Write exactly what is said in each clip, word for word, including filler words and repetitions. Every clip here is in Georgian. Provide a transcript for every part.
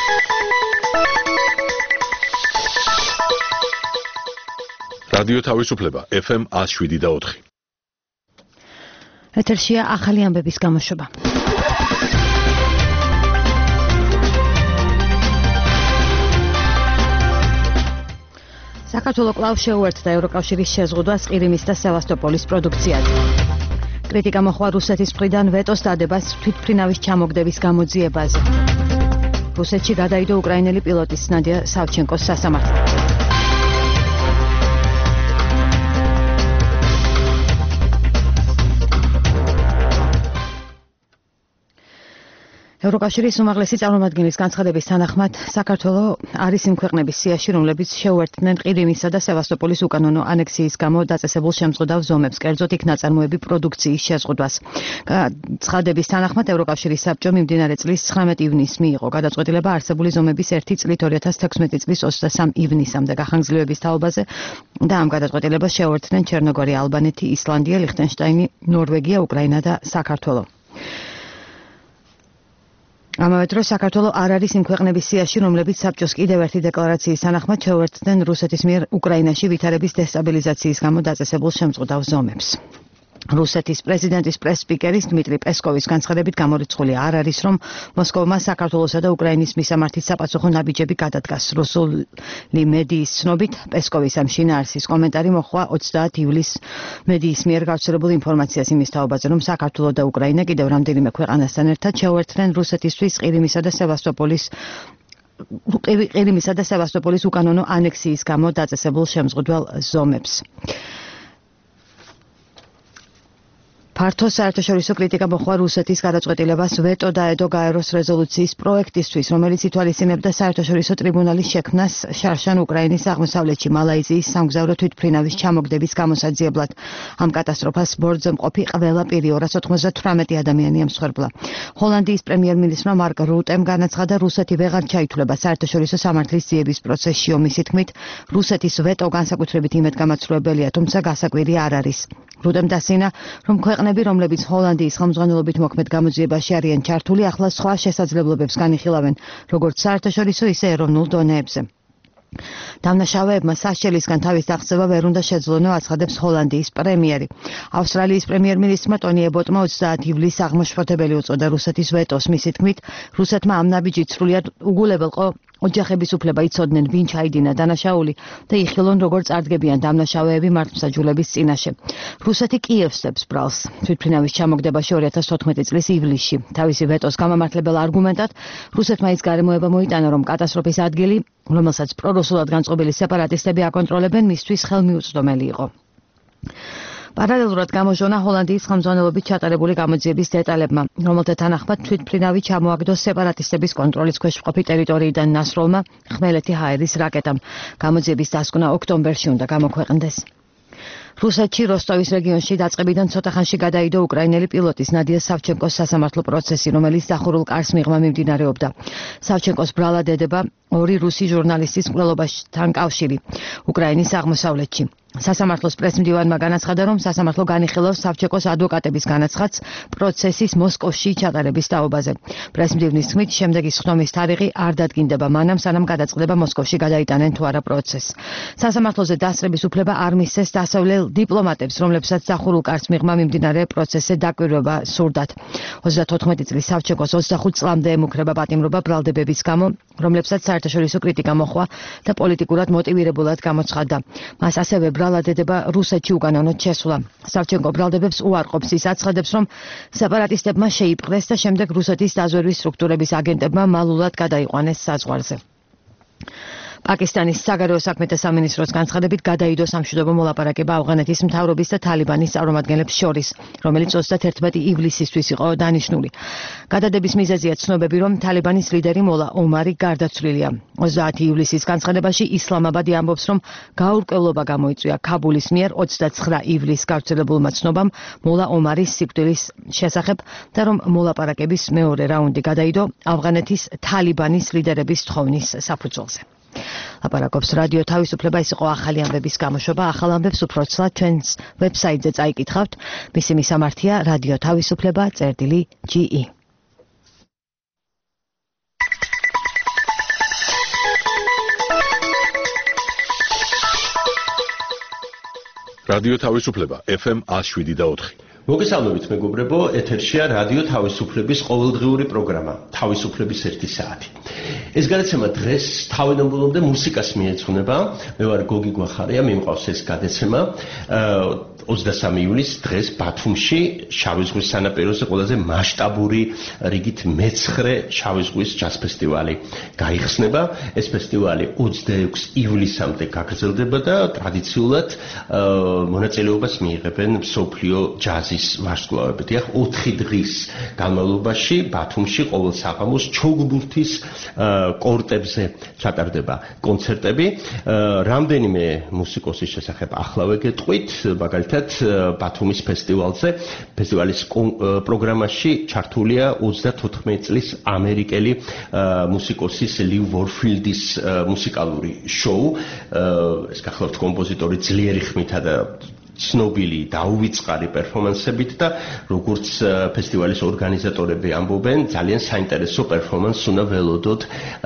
რადიო თავისუფლება ეფ ემ one oh seven და four. ეთერშია ახალი ამბების გამოშვება. საქართველოს კვლავ შეუერთდა ევროკავშირის შეზღუდვას ყირიმის და სევასტოპოლის პროდუქციაზე. კრიტიკა მოხდა რუსეთის მხრიდან ვეტოს დადებას თვითმფრინავის ჩამოგდების გამოძიებაზე. რუსეთში გადაიდო უკრაინელი პილოტის ნადია სავჩენკოს სასამართლო. ევროკავშირის უმაღლესი წარმომადგენლის განცხადების თანახმად საქართველოს არის იმ ქვეყნების სიაში, რომლებიც შეუერთდნენ ყირიმისა და სევასტოპოლის უკანონო ანექსიის გამო დაწესებულ შემზღუდავ ზომებს, კერძოდ იქ ნაწარმოები პროდუქციის შეზღუდვას. ცხადების თანახმად ევროკავშირის საბჭო მიმდინარე წლის ცხრამეტი ივნისს მიიღო გადაწყვეტილება არსებული ზომების ერთი წლით ორი ათას თექვსმეტი წლის ოცდასამ ივნისამდე გახანგრძლივების თაობაზე და ამ გადაწყვეტილებას შეუერთდნენ ჩერნოგორია, ალბანეთი, ისლანდია, ლიხტენშტაინი, ნორვეგია, უკრაინა და საქართველო. ამავე დროს საქართველოს არ არის იმ ქვეყნების სიაში, რომლებიც საბჭოს კიდევ ერთი დეკლარაციის თანახმად შეუერთდნენ რუსეთის მიერ უკრაინაში ვითარების დესტაბილიზაციის გამო დაწესებულ შემზღუდავ ზომებს. რუსეთის პრეზიდენტის პრეს-სპიკერის დმიტრი პესკოვის განცხადებით გამორიცხული არ არის, რომ მოსკოვმა საქართველოსა და უკრაინის მისამართით საპასუხო ნაბიჯები გადადგას. რუსული მედიის ცნობით, პესკოვის ამ შინაარსის კომენტარი მოხდა ოცდაათი ივლისს მედიის მიერ გავრცელებულ ინფორმაციას იმის თაობაზე, რომ საქართველო და უკრაინა კიდევ რამდენიმე ქვეყანასთან ერთად შეუერთდნენ რუსეთისთვის ყირიმისა და სევასტოპოლის ყირიმისა და სევასტოპოლის უკანონო ანექსიის გამო დაწესებულ შემზღუდვალ ზომებს. ფართო საერთაშორისო კრიტიკა მოხდა რუსეთის გადაწყვეტილებას ვეტო დაედო გაეროს რეზოლუციის პროექტისთვის, რომელიც ითვალისწინებდა საერთაშორისო ტრიბუნალის შექმნას შარშან უკრაინის აღმოსავლეთში მალაიზიის სამგზავრო თვითმფრინავის ჩამოგდების გამოსაძიებლად. ამ კატასტროფას ბორცვზე მყოფი ყველა პირი ორას ოცდათვრამეტი ადამიანი ემსხვერპლა. ჰოლანდიის პრემიერ-მინისტრმა მარკ რუტემ განაცხადა, რუსეთი ვეღარ ჩაითვლება საერთაშორისო სამართლის ძიების პროცესში. ომის თქმით, რუსეთის ვეტო განსაკუთრებით იმედგამაცრუებელია, თუმცა გასაკვირი არ არის. რუტემ დასინა, რომ ქვეყნები, რომლებიც ჰოლანდიის ხელმძღვანელობით მოქმედ გამოძიებაში არიან ჩართული, ახლა სხვა შესაძლებლობებს განიხილავენ, როგორც საერთაშორისო, ისე ეროვნულ დონეებზე. დამნაშავეებმა სასჯელისგან თავის დაღწევა ვერ უნდა შეძლონო, აცხადებს ჰოლანდიის პრემიერი. ავსტრალიის პრემიერ-მინისტრმა ტონი ებოტმა ოცდაათი ივლისს აღმაშფოთებელი უწოდა რუსეთის ვეტოს. მისი თქმით, რუსეთმა ამ ნაბიჯით სრულიად უგულებელყო ოჯახების უფლება იცოდნენ, ვინ ჩაიდინა დანაშაული და იხილონ, როგორ წარდგებიან დამნაშავეები მართლმსაჯულების წინაშე. რუსეთი კიევსებს ბრალს თვითმფრინავის ჩამოგდებაში ორი ათას თოთხმეტი წლის ივლისში. თავისი ვეტოს გამამართლებელ არგუმენტად რუსეთმა ის გარემოება მოიტანა, რომ კატასტროფის ადგილი, რომელსაც პრორუსულად განწყობილი სეპარატისტები აკონტროლებენ, მისთვის ხელმიუწვდომელი იყო. პარალელურად გამოჟონა ჰოლანდიის ხელმძღვანელობით ჩატარებული გამოძიების დეტალებმა, რომელთა თანახმად თვითმფრინავი ჩამოაგდო სეპარატისტების კონტროლის ქვეშ მყოფი ტერიტორიიდან ნასროლმა ხმელეთი ჰაერის რაკეტამ. გამოძიების დასკვნა ოქტომბერში უნდა გამოქვეყნდეს. რუსეთში როსტოვის რეგიონში დაწყებიდან ცოტა ხანში გადაიდო უკრაინელი პილოტის ნადია სავჩენკოს სასამართლო პროცესი, რომელიც დახურულ კარს მიღმა მიმდინარეობდა. სავჩენკოს ბრალად ედება ორი რუსი ჟურნალისტის მკვლელობასთან კავშირი უკრაინის აღმოსავლეთში. სასამართლოს პრესმდივანმა განაცხადა, რომ სასამართლო განიხილავს სავჩენკოს ადვოკატების განაცხადს პროცესის მოსკოვში ჩატარების თაობაზე. პრესმდივნის თქმით, შემდეგი სხდომის თარიღი არ დადგინდება მანამ, სანამ გადაწყდება მოსკოვში გადაიტანენ თუ არა პროცესს. სასამართლოზე დასწრების უფლება არ მისცეს დასავლელ დიპლომატებს, რომლებსაც დახურულ კარს მიღმა მიმდინარე პროცესზე დაკვირვება სურდათ. ოცდათოთხმეტი წლის სავჩენკოს ოცდახუთ წლამდე ემუქრება პატიმრობა ბრალდებების გამო, რომლებსაც საერთაშორისო კრიტიკა მოჰყვა და პოლიტიკურად მოტივირებულად გამოცხადდა. მას ასევე ბრალად ედება რუსეთში უკანონოდ შესვლა. სავჩენკო ბრალდებებს უარყოფს, ის აცხადებს, რომ სეპარატისტებმა შეიპყრეს და შემდეგ რუსეთის დაზვერვის სტრუქტურების აგენტებმა მალულად გადაიყვანეს საზღვარზე. პაკისტანის საგარეო საქმეთა სამინისტროს განცხადებით გადაიდო სამშვიდობო მოლაპარაკება ავღანეთის მთავრობის და თალიბანის წარმომადგენლებს შორის, რომელიც ოცდათერთმეტი ივლისისთვის იყო დანიშნული. გადადების მიზეზია ცნობები, რომ თალიბანის ლიდერი მოლა ომარი გარდაცვლილია. ოცდაათი ივლისის განცხადებაში ისლამაბადი ამბობს, რომ გაურკვევლობა გამოიწვია ქაბულის მიერ ოცდაცხრა ივლისს გავრცელებულმა ცნობამ მოლა ომარის სიკვდილის შესახებ და რომ მოლაპარაკების მეორე რაუნდი გადაიდო ავღანეთის თალიბანის ლიდერების თხოვნის საფუძველზე. ლაპარაკობს რადიო თავისუფლება, ეს იყო ახალი ამბების გამოშვება. ახალ ამბებს უფრო ცლად ჩვენს ვებსაიტზე წაიკითხავთ. მისი მისამართია რადიო თავისუფლება წერტილი ჯი ი. რადიო თავისუფლება F M one oh seven point four. მოგესალმებით მეგობრებო, ეთერშია რადიო თავისუფლების ყოველდღიური პროგრამა თავისუფლების ერთი საათი. ეს გადაცემა დღეს თავიდანვე მუსიკას მიეძღვნება. მე ვარ გოგი გვახარია, მე მყავს ეს გადაცემა. ოცდასამი ივლისს დღეს ბათუმში შავი ზღვის სანაპიროზე ყველაზე მასშტაბური რიგით მეცხრე შავი ზღვის ჯაზ ფესტივალი გაიხსნება. ეს ფესტივალი ოცდაექვსი ივლისამდე გაგრძელდება და ტრადიციულად მონაწილეობას მიიღებენ მსოფლიო ჯაზის ვარსკვლავები. დიახ, ოთხი დღის განმავლობაში ბათუმში ყოველ საღამოს ჩოგბურთის კორტებზე ჩატარდება კონცერტები. რამდენიმე მუსიკოსის შესახებ ახლა ვეგეტყვით, მაგალითად ბათუმის ფესტივალზე, ფესტივალის პროგრამაში ჩართულია ოცდათოთხმეტი წლის ამერიკელი მუსიკოსის ლივ ვორფილდის მუსიკალური შოუ. ეს გახლავთ კომპოზიტორი ძლიერი ხმითა და ცნობილი დაუვიწყარი პერფორმანსებით და როგორც ფესტივალის ორგანიზატორები ამბობენ, ძალიან საინტერესო პერფორმანსს უნდა ველოდოთ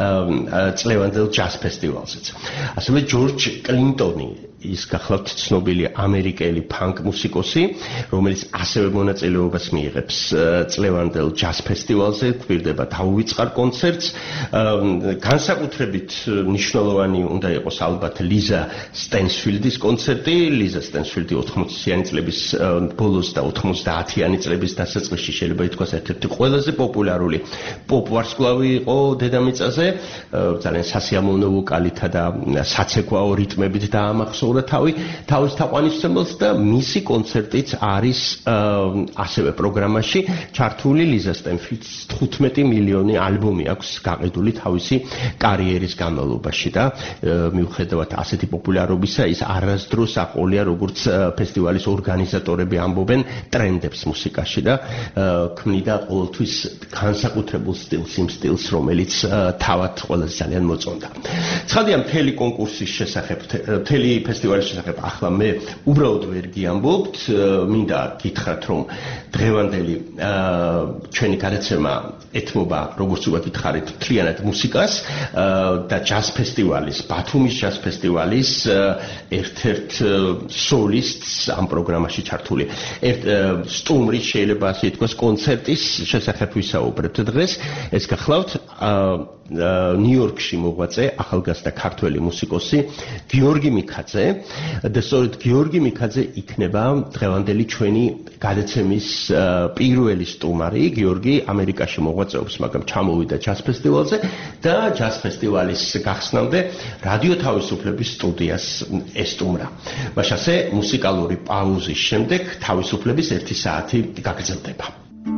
წლევანდელ ჯაზ ფესტივალზეც. ასევე ჯორჯ კლინტონი, ის გახლავთ ცნობილი ამერიკელი ფანკ მუსიკოსი, რომელიც ასევე მონაწილეობას მიიღებს წლევანდელ ჯაზ ფესტივალზე, გვირდება დაუვიწყარ კონცერტს. განსაკუთრებით მნიშვნელოვანი უნდა იყოს ალბათ ლიზა სტენსფილდის კონცერტი. ლიზა სტენსფილდი ოთხმოციანი წლების ბოლოს და ოთხმოცდაათიანი წლების დასაწყისში შეიძლება ითქვას ერთ-ერთი ყველაზე პოპულარული პოპ ვარსკვლავი იყო დედამიწაზე, ძალიან სასიამოვნო ვოკალითა და საცეკვაო რიტმებით დაამახსოვრა თავი თავის თაყვანისმცემელს და მისი კონცერტიც არის ასევე პროგრამაში ჩართული. ლიზა სტენსფილდს თხუთმეტი მილიონი ალბომი აქვს გაყიდული თავისი კარიერის განმავლობაში და მიუხედავად ასეთი პოპულარობისა, ის არასდროს აყოლია როგორც ფესტივალის ორგანიზატორები ამბობენ ტრენდებს მუსიკაში და ქმნიდა ყოველთვის განსაკუთრებულ სტილს, იმ სტილს, რომელიც თავად ყველაზე ძალიან მოწონდა. ცხადია, მთელი კონკურსის შესახებ, მთელი ფესტივალის შესახებ ახლა მე უბრალოდ ვერ გიამბობთ, მინდა გითხრათ, რომ დღევანდელი ჩვენი გადაცემა ეთმობა, როგორც უკვე გითხარით, მთლიანად მუსიკას და ჯაზ ფესტივალის, ბათუმის ჯაზ ფესტივალის ერთ-ერთ სოლისტს ამ პროგრამაში ჩართული. ერთ სტუმრის შეიძლება ასე ითქვას კონცერტის შესახებ ვისაუბრებთ დღეს. ეს გახლავთ ნიუ-იორკში მოღვაწე ახალგაზრდა ქართველი მუსიკოსი გიორგი მიქაძე და სწორედ გიორგი მიქაძე იქნება დღევანდელი ჩვენი გადაცემის პირველი სტუმარი. გიორგი ამერიკაში მოღვაწეობს, მაგრამ ჩამოვიდა ჯაზ ფესტივალზე და ჯაზ ფესტივალის გახსნამდე რადიო თავისუფლების სტუდიას ესტუმრა. მაშასე მუსიკალური პაუზის შემდეგ თავისუფლების ერთი საათი გაგრძელდება.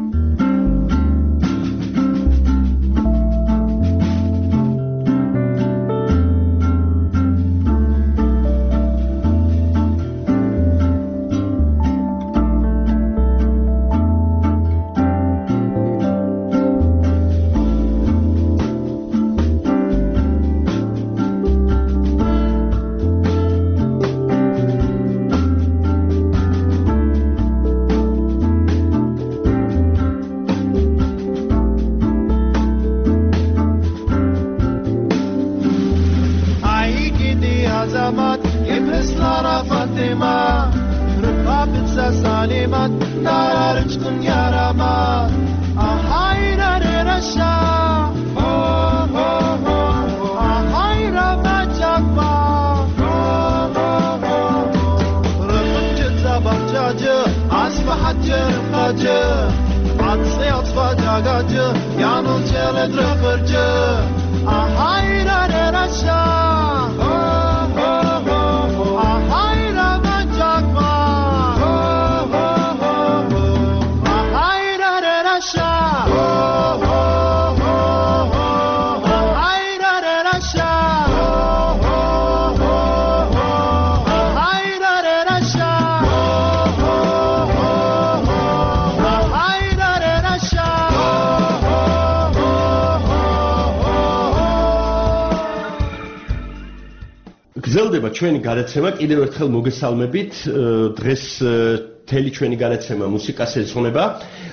გრძელდება ჩვენი გადაცემა, კიდევ ერთხელ მოგესალმებით. დღეს მთელი ჩვენი გადაცემა მუსიკას ეძღვნება.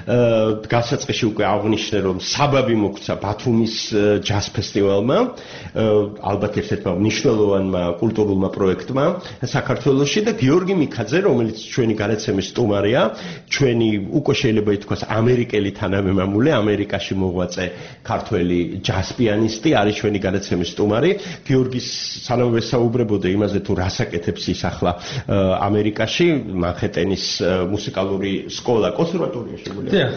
გასაწყისში უკვე აღნიშნე რომ საბაბი მოგვცა ბათუმის ჯაზ ფესტივალმა, ალბათ ერთ-ერთმა მნიშვნელოვანმა კულტურულმა პროექტმა საქართველოში და გიორგი მიქაძე, რომელიც ჩვენი განაცემის სტუმარია, ჩვენი უკვე შეიძლება ითქვას ამერიკელი თანამემამულე, ამერიკაში მოღვაწე ქართველი ჯაზ პიანისტი არის ჩვენი განაცემის სტუმარი. გიორგის სანამ ვესაუბრებოდე იმაზე თუ რას აკეთებს ის ახლა ამერიკაში, მანჰეტენის მუსიკალური სკოლა, კონსერვატორია შეგვიძლია.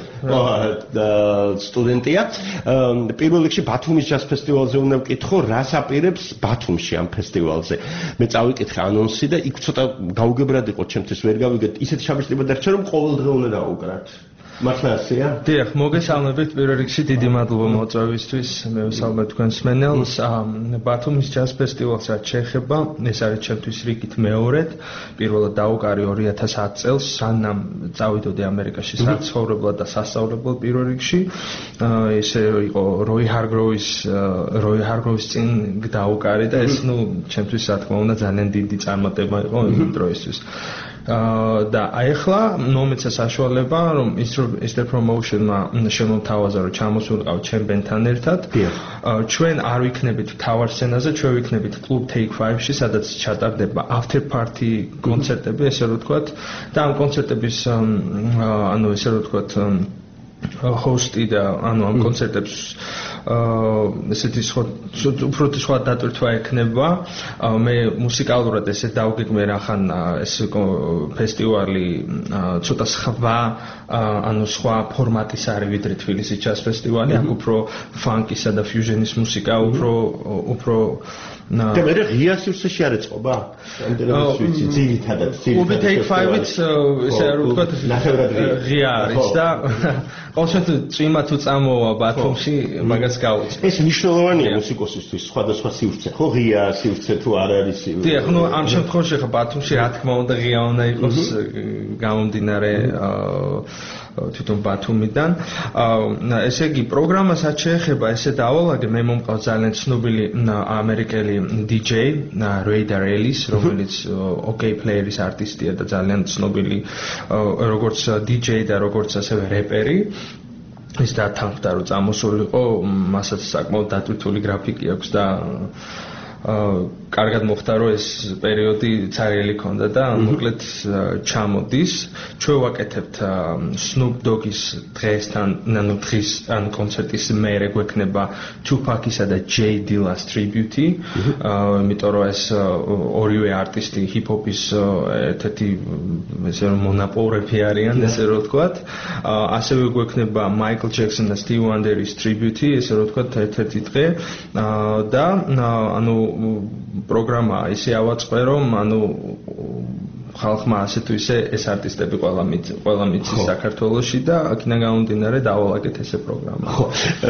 სტუდენტია. პირველ რიგში ბათუმის ჯაზ ფესტივალზე უნდა ვკითხო, რას აპირებს ბათუმში ამ ფესტივალზე. მე წავიკითხე ანონსი და იქ ცოტა გაუგებრად იყო ჩემთვის, ვერ გავიგეთ. ისეთი შაბისდება დარჩა რომ ყოველდღე უნდა დავუკრათ. მართლა ასეა? დიახ, მოგესალმებით პირველ რიგში დიდი მადლობა მოწვევისთვის. მე ვსალმებ თქვენს მენელს. ბათუმის ჯაზ ფესტივალს რაც შეეხება, ეს არის ჩემთვის რიგით მეორედ. პირველად დავუკარი ორი ათას ათ წელს, სანამ წავიდოდი ამერიკაში საცხოვრებლად და სასწავლებლად პირველ რიგში. ესე იყო როი ჰარგროვის როი ჰარგროვის წინ დავუკარი და ეს ნუ ჩემთვის რა თქმა უნდა ძალიან დიდი წარმატება იყო იმ დროისთვის. და ახლა მომეცა საშუალება რომ Easter Promotion-მა შემომთავაზა რომ ჩამოსულიყავ ჩემბენთან ერთად. ჩვენ არ ვიქნებით თავარ სცენაზე, ჩვენ ვიქნებით კლუბ Take five-ში, სადაც ჩატარდება after party კონცერტები, ესე რომ ვთქვათ. და ამ კონცერტების ანუ ესე რომ ვთქვათ ჰოსტი და ანუ ამ კონცერტებს ესეთი სხვა უფრო სხვა დატვირთვა ექნება. მე მუსიკალურად ესე დავგეგმე რახან ეს ფესტივალი ცოტა სხვა ანუ სხვა ფორმატის არის ვიდრე თბილისის ჯაზ ფესტივალი, აქ უფრო ფანკისა და ფიუჟენის მუსიკა, უფრო უფრო და მე ღია სივრცეში არ ეწყობა? ამდენად ვიცი, ძირითადად კლუბი Take five-იც ესე არ ვთქვათ ღია არის და ყოველთვის წვიმა თუ წამოვა ბათუმში მაგას გავუწევ. ეს მნიშვნელოვანია მუსიკოსისთვის, სხვადასხვა სივრცე, ხო ღია სივრცე თუ არ არის სივრცე. დიახ, ნუ ამ შემთხვევაში ხა ბათუმში რა თქმა უნდა ღია უნდა იყოს გამომდინარე თვითონ ბათუმიდან. ესე იგი პროგრამას რაც შეეხება, ესე დავალაგე, მე მომყავს ძალიან ცნობილი ამერიკელი დი ჯეი Ray Darelis, რომელიც OK Player-ის არტისტია და ძალიან ცნობილი როგორც დი ჯეი და როგორც ასევე რეპერი. ის დათანხმდა რომ წამოსულიყო, მასაც საკმაოდ დატვირთული გრაფიკი აქვს და კარგად მოხდა რომ ეს პერიოდი ცარიელი ქონდა და მოკლედ ჩამოდის. ჩვენ ვაკეთებთ Snoop Dogg-ის დღესთან, ანუ დღის ან კონცერტის მერე გვექნება Tupac-ისა და Jay Dilla-ს ტრიბიუტი. იმიტომ რომ ეს ორივე არტისტი ჰიპ-ჰოპის ერთ-ერთი ესე რომ მონაპოვრები არიან, ესე რომ ვთქვათ. ასევე გვექნება Michael Jackson და Stevie Wonder-ის ტრიბიუტი, ესე რომ ვთქვათ ერთ-ერთი დღე და ანუ პროგრამა ისე ავაწყე რომ ანუ ხალხმა ასე თუ ისე ეს არტისტები ყველა მიცი ყველა მიცის საქართველოში და აქედან გამომდინარე დავალაგეთ ესე პროგრამა. ხო.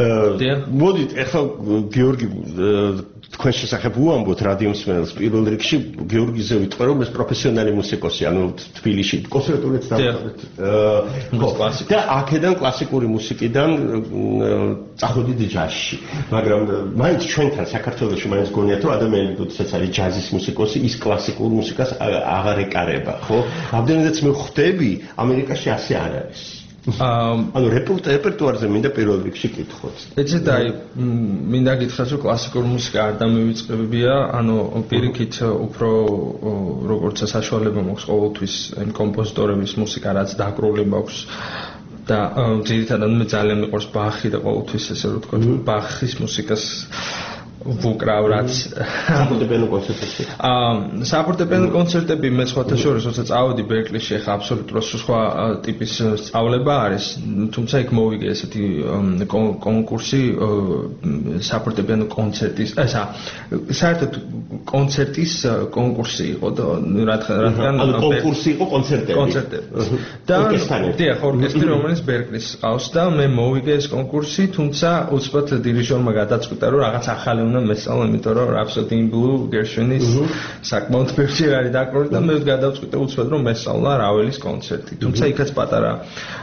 მოდით ახლა გიორგი თქვენ შესახებ უამბოთ რადიო მსმენელს. პირველ რიგში გიორგიზე ვიტყვე რომ ეს პროფესიონალი მუსიკოსი, ანუ თბილისში კონსერვატორიაც დავწერეთ. ხო. და აქედან კლასიკური მუსიკიდან წავედით ჯაზში. მაგრამ მაინც ჩვენთან საქართველოში მაინც გონიათ რომ ადამიანი როდესაც არის ჯაზის მუსიკოსი, ის კლასიკურ მუსიკას აღარ ეკარება, ხო? ამდენადაც მე ხვდები, ამერიკაში ასე არ არის. ანუ რეპერტუარზე მინდა პირველ რიგში კითხოთ. ეცეთ აი მინდა გითხრათ რომ კლასიკური მუსიკა არ დამივიწყებია, ანუ პირიქით უფრო როგორც საშუალება მაქვს ყოველთვის იმ კომპოზიტორების მუსიკა რაც დაკრული მაქვს და ძირითადად მე ძალიან მიყვარს ბახი და ყოველთვის ესე რომ ვთქვათ ბახის მუსიკას ვუკრავ რაც საფორტეპიანო კონცერტებში. აა საფორტეპიანო კონცერტები მე სხვათა შორის როცა წავედი ბერკლიში, ახლა აბსოლუტურად სხვა ტიპის სწავლება არის, თუმცა იქ მოვიგე ესეთი კონკურსი საფორტეპიანო კონცერტის, ესა საერთოდ კონცერტის კონკურსი იყო და რადგან ანუ კონკურსი იყო კონცერტები. კონცერტები. და დიახ, ორკესტრი რომელიც ბერკლის ყავს და მე მოვიგე ეს კონკურსი, თუმცა უცბად დირიჟორმა გადაწყვიტა რომ რაღაც ახალი უნდა მესწავლო, იმიტომ რომ Rhapsody in Blue გერშვინის საკმაოდ ბევრი არის დაკრული და მე გადავწყვიტე უცბად რომ მესწავლა რაველის კონცერტი. თუმცა იქაც პატარა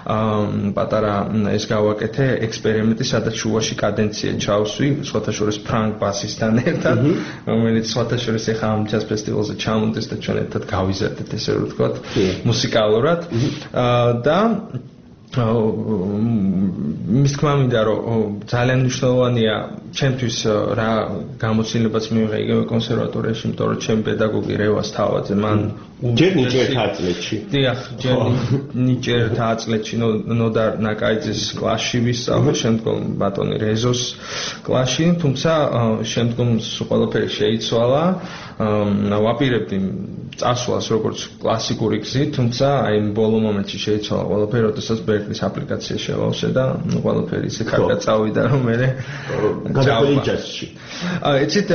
პატარა ეს გავაკეთე ექსპერიმენტი, სადაც შუაში კადენცია ჩავსვი, სხვათა შორის ფრანკ ბასისთან ერთად, რომელიც სხვათა შორის ახლა ამ ჯაზ ფესტივალზე ჩამოდის და ჩვენ ერთად გავიზარდეთ, ესე რომ ვთქვათ, მუსიკალურად და მის თქმა მინდა რომ ძალიან მნიშვნელოვანია ჩემთვის რა გამოცდილებაც მიიღე იგივე კონსერვატორიაში, იმიტომ რომ ჩემი პედაგოგი რევას თავაძე მან ჯერ ნიჭერთა აწლეთში. დიახ, ჯერ ნიჭერთა აწლეთში ნოდარ ნაკაიძის კლასში ვისწავლე, შემდგომ ბატონი რეზოს კლასში, თუმცა შემდგომ ყველაფერი შეიცვალა. ვაპირებდი წასვლას როგორც კლასიკური გზით, თუმცა აი ბოლო მომენტში შეიცვალა ყველაფერი, როდესაც ბერკლის აპლიკაცია შევავსე და ყველაფერი ისე კარგად წავიდა, რომ მე გადაყველი ჯაზში. აი, იცით,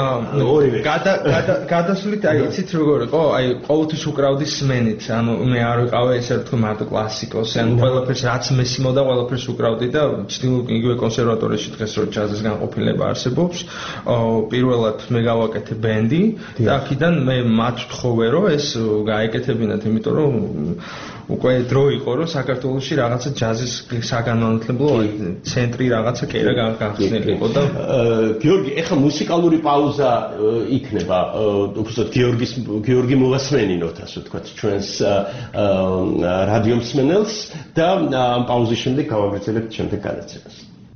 გადასვლით, აი, იცით როგორ იყო, აი, ყოველთვის უკრავდი სმენით, ანუ მე არ ვიყავი ესე რომ თქვი მარტო კლასიკოსი, ანუ ყველაფერს რაც მესიმოდა, ყველაფერს უკრავდი და ვცდილობ იგივე კონსერვატორიაში დღეს რო ჯაზის განყოფილება არსებობს, პირველად მე გავაკეთე ბენდი და აქედან მე მათ ვთხოვე რომ ეს გაეკეთებინათ, იმიტომ რომ უკვე დრო იყო რომ საქართველოში რაღაცა ჯაზის საგანმანათლებლო ცენტრი რაღაცა კერა გახსნილიყო და გიორგი, ეხლა მუსიკალური პაუზა იქნება, უბრალოდ გიორგის გიორგი მოვასმენინოთ, ასე ვთქვათ, ჩვენს რადიო მსმენელს და ამ პაუზის შემდეგ გავაგრძელებთ შემდეგ გადაცემას.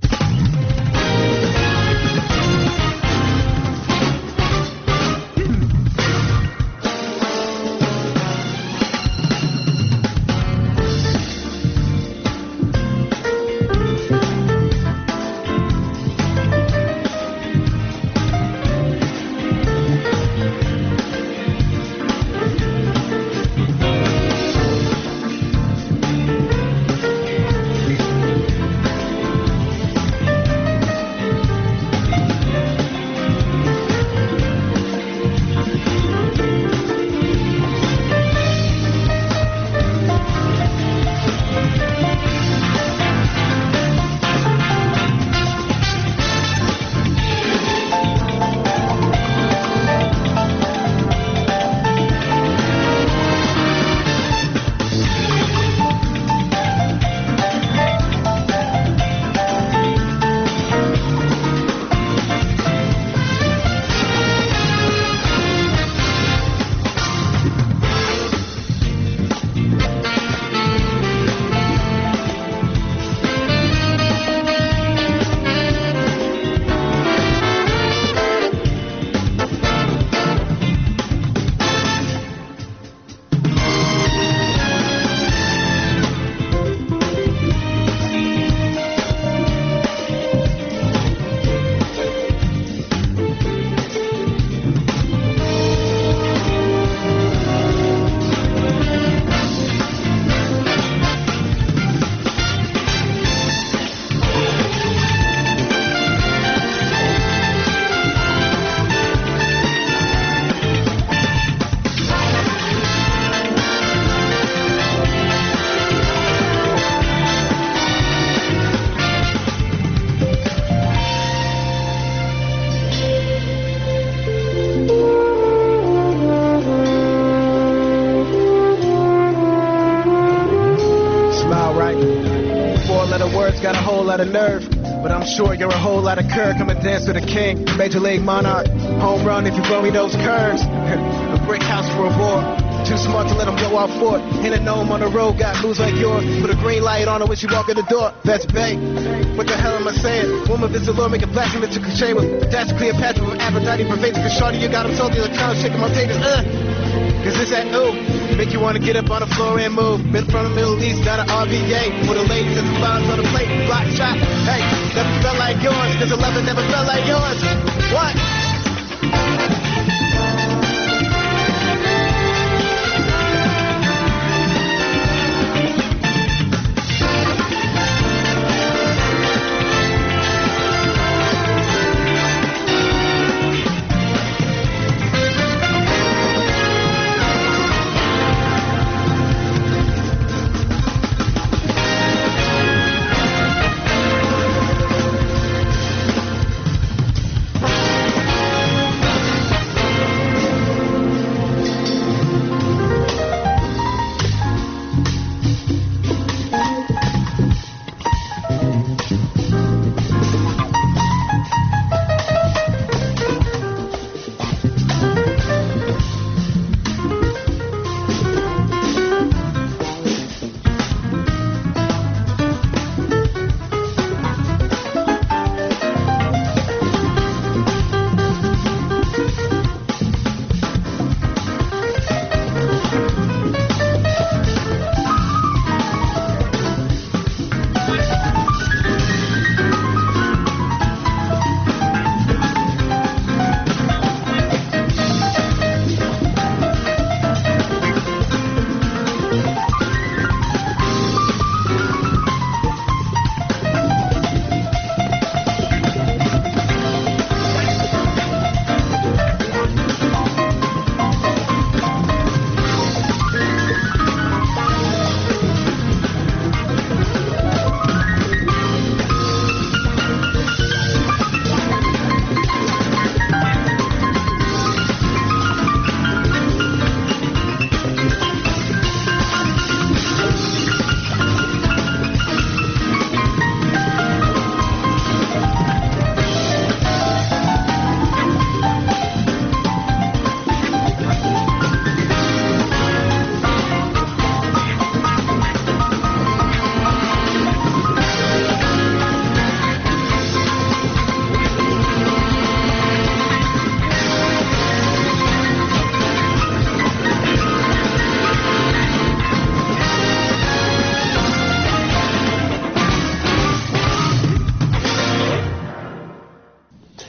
Got a whole lot of nerve, but I'm sure you're a whole lot of curve. Come and dance with a king, major league monarch, home run if you throw me those curves. A brick house for a boy, too smart to let him go off for it. In a gnome on the road, got moves like yours. Put a green light on it when you walk in the door. That's bait. What the hell am I saying? Woman visits the Lord, make a blasphemy to cliche with. That's Cleopatra with Aphrodite pervades. Cause shawty, you got him salty like kind of shaking my taters. Uh. Cause it's that ooh, make you wanna get up on the floor and move. Been from the Middle East, got an R V A. For the ladies and the bottoms on the plate, block shot. Hey, never felt like yours, cause the love never felt like yours. What?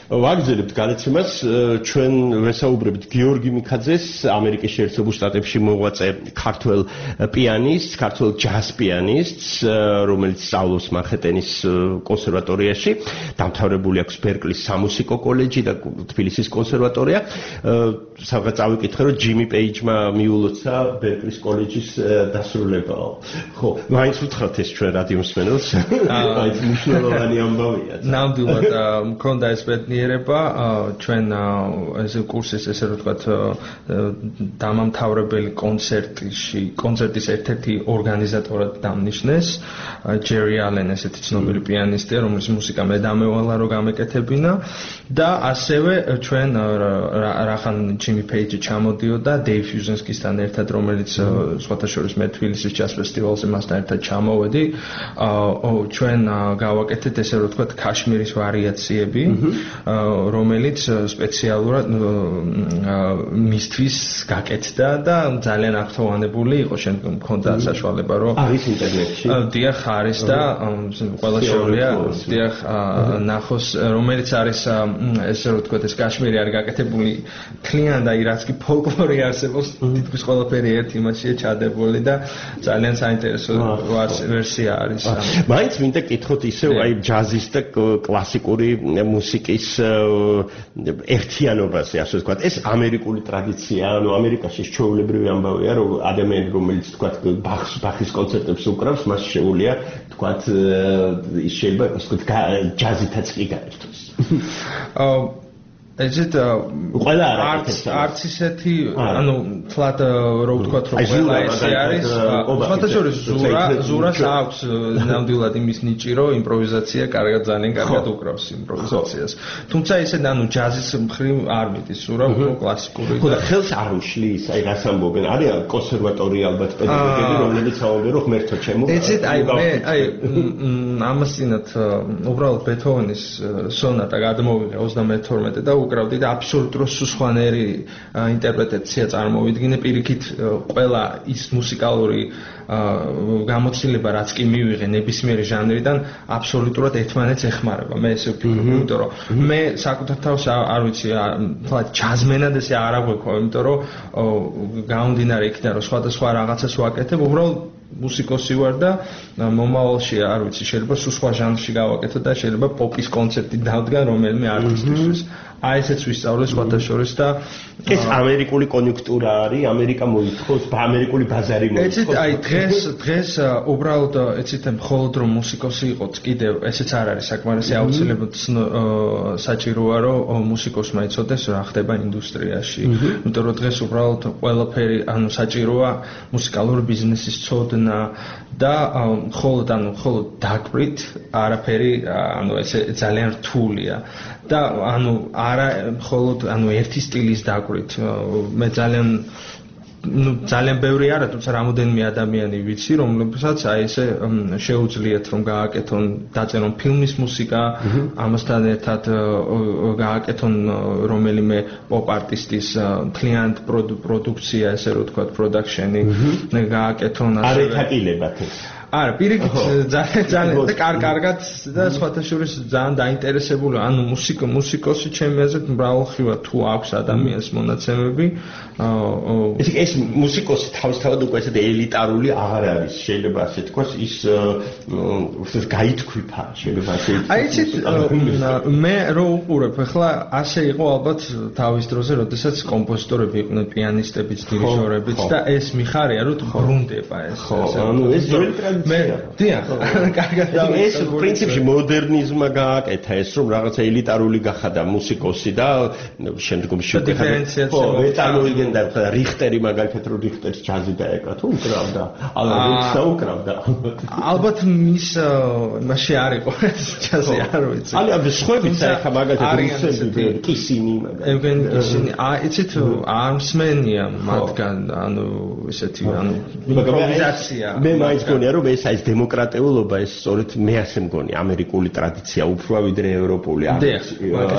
ვაგრძელებთ განაცემას ჩვენ ვესაუბრებთ გიორგი მიქაძეს ამერიკის შეერთებულ შტატებში მოღვაწე ქართველ პიანისტს, ქართველ ჯაზ პიანისტს, რომელიც სწავლობს მანჰეტენის კონსერვატორიაში, დამთავრებული აქვს ბერკლის სამუსიკო კოლეჯი და თბილისის კონსერვატორია. სადღაც წავიკითხე რომ ჯიმი პეიჯმა მიულოცა ბერკლის კოლეჯის დასრულება. ხო, მაინც უთხრათ ეს ჩვენ რადიო მსმენელს. მაინც მნიშვნელოვანი ამბავია. ნამდვილად მქონდა ეს ბედნიერება ჩვენ ეს კურსის ესე რომ ვთქვათ დამამთავრებელი კონცერტში კონცერტის ერთ-ერთი ორგანიზატორად დამნიშნეს ჯერი ალენ ესეთი ცნობილი პიანისტია რომელიც მუსიკა მე დამევალა რომ გამეკეთებინა და ასევე ჩვენ რახან ჯიმი პეიჯი ჩამოდიოდა დეივ ფიუზენსკისთან ერთად რომელიც სხვათა შორის მე თბილისის ჯაზ ფესტივალზე მასთან ერთად ჩამოვედი ჩვენ გავაკეთეთ ესე რომ ვთქვათ ქაშმირის ვარიაციები რომელიც სპეციალურად მისთვის გაკეთდა და ძალიან აქტუალებული იყო შემდგომ მქონდა საშუალება რომ არის ინტერნეტში დიახ არის და ყველა შეუძლია დიახ ნახოს რომელიც არის ესე რომ ვთქვათ ეს ქაშმირი არის გაკეთებული თლიან და რაც კი ფოლკლორი არსებობს თითქმის ყველაფერი ერთ იმაშია ჩადებული და ძალიან საინტერესო ვერსია არის მაინც მინდა კითხოთ ისევ აი ჯაზის და კლასიკური მუსიკის ერთიანობაზე ასე ვთქვათ ეს ამერიკული ტრადიცია ანუ ამერიკაში ჩვეულებრივი ამბავია რომ ადამიანი რომელიც ვთქვათ ბახს ბახის კონცერტებს უკრავს მას შეუძლია ვთქვათ ის შეიძლება ვთქვათ ჯაზითაც კი გაერთოს ესეთ ყველა არც არც ისეთი ანუ თლად რო ვთქვათ რომ ყველა ესე არის სხვათა შორის ზურა ზურას აქვს ნამდვილად იმის ნიჭი რომ იმპროვიზაცია კარგად ძალიან კარგად უკრავს იმპროვიზაციას თუმცა ესე ანუ ჯაზის მხრივ არ მიდის ზურა უფრო კლასიკური ხო და ხელს არ უშლის აი რას ამბობენ არის კონსერვატორია ალბათ პედაგოგები რომლებიც ამბობენ რომ ღმერთო ჩემო ესეთ აი მე აი ამასინათ უბრალოდ ბეთჰოვენის სონატა გადმოვიღე ოცდამეთორმეტე და უკრავდი და აბსოლუტურად სუსხანერი ინტერპრეტაცია წარმოვიდგინე პირიქით ყველა ის მუსიკალური გამოცდილება რაც კი მივიღე ნებისმიერი ჟანრიდან აბსოლუტურად ერთმანეთს ეხმარება მე ესე ვფიქრობ იმიტომ რომ მე საკუთარ თავს არ ვიცი თლად ჯაზმენად ესე არ აღვექვა იმიტომ რომ გამომდინარე იქიდან რომ სხვადასხვა რაღაცას ვაკეთებ უბრალოდ მუსიკოსი ვარ და მომავალში არ ვიცი შეიძლება სულ სხვა ჟანრში გავაკეთო და შეიძლება პოპის კონცერტი დავდგან რომელიმე არტისტისთვის აი ესეც ვისწავლე სხვათა შორის და ეს ამერიკული კონიუნქტურა არის ამერიკა მოითხოვს ამერიკული ბაზარი მოითხოვს ეცით აი დღეს დღეს უბრალოდ ეცით მხოლოდ რომ მუსიკოსი იყოთ კიდევ ესეც არ არის საკმარისი აუცილებლად საჭიროა რომ მუსიკოსმა იცოდეს რა ხდება ინდუსტრიაში იმიტომ რომ დღეს უბრალოდ ყველაფერი ანუ საჭიროა მუსიკალური ბიზნესის ცოდნა და მხოლოდ ანუ მხოლოდ დაკვრით არაფერი ანუ ესე ძალიან რთულია და ანუ არა მხოლოდ ანუ ერთი სტილის დაკვრით მე ძალიან ну ძალიან ბევრი არა თუმცა რამოდენიმე ადამიანი ვიცი რომლებსაც აი ესე შეუძლიათ რომ გააკეთონ დაწერონ ფილმის მუსიკა ამასთან ერთად გააკეთონ რომელიმე პოპ არტისტის მთლიანად პროდუქცია ესე რომ ვთქვათ პროდაქშენი გააკეთონ ასე არ ეთაკილებათ ეს არა პირიქით ძალიან ძალიან და კარგად და სხვათა შორის ძალიან დაინტერესებული ანუ მუსიკო მუსიკოსი ჩემი აზრით მრავალხრივად თუ აქვს ადამიანს მონაცემები ეს ეს მუსიკოსი თავისთავად უკვე ესეთი ელიტარული აღარ არის შეიძლება ასე თქვას ის უბრალოდ გაითქვიფა შეიძლება ასე აი იცით მე რო უყურებ ახლა ასე იყო ალბათ თავის დროზე როდესაც კომპოზიტორები იყვნენ პიანისტებიც დირიჟორებიც და ეს მიხარია რომ ბრუნდება ეს ხო ანუ ეს ძველი მე დიახ კარგად ეს პრინციპში მოდერნიზმმა გააკეთა ეს რომ რაღაცა ელიტარული გახადა მუსიკოსი და შემდგომში დიფერენციაცია ხო მე წარმოვიდგენ და რიხტერი მაგალითად რომ რიხტერს ჯაზი დაეკრა თუ უკრავდა ალანს დაუკრავდა ალბათ მის მასში არ იყო ჯაზი არ ვიცი აი ამ სხვაებიც ახლა მაგალითად რუსები კისინი მაგალითად ევგენი კისინი აი იცით არ მსმენია მათგან ანუ ესეთი ანუ იმპროვიზაცია მე მაინც გონია რომ ეს აი დემოკრატიულობა ეს სწორედ მე ასე მგონი ამერიკული ტრადიცია უფრო ვიდრე ევროპული არის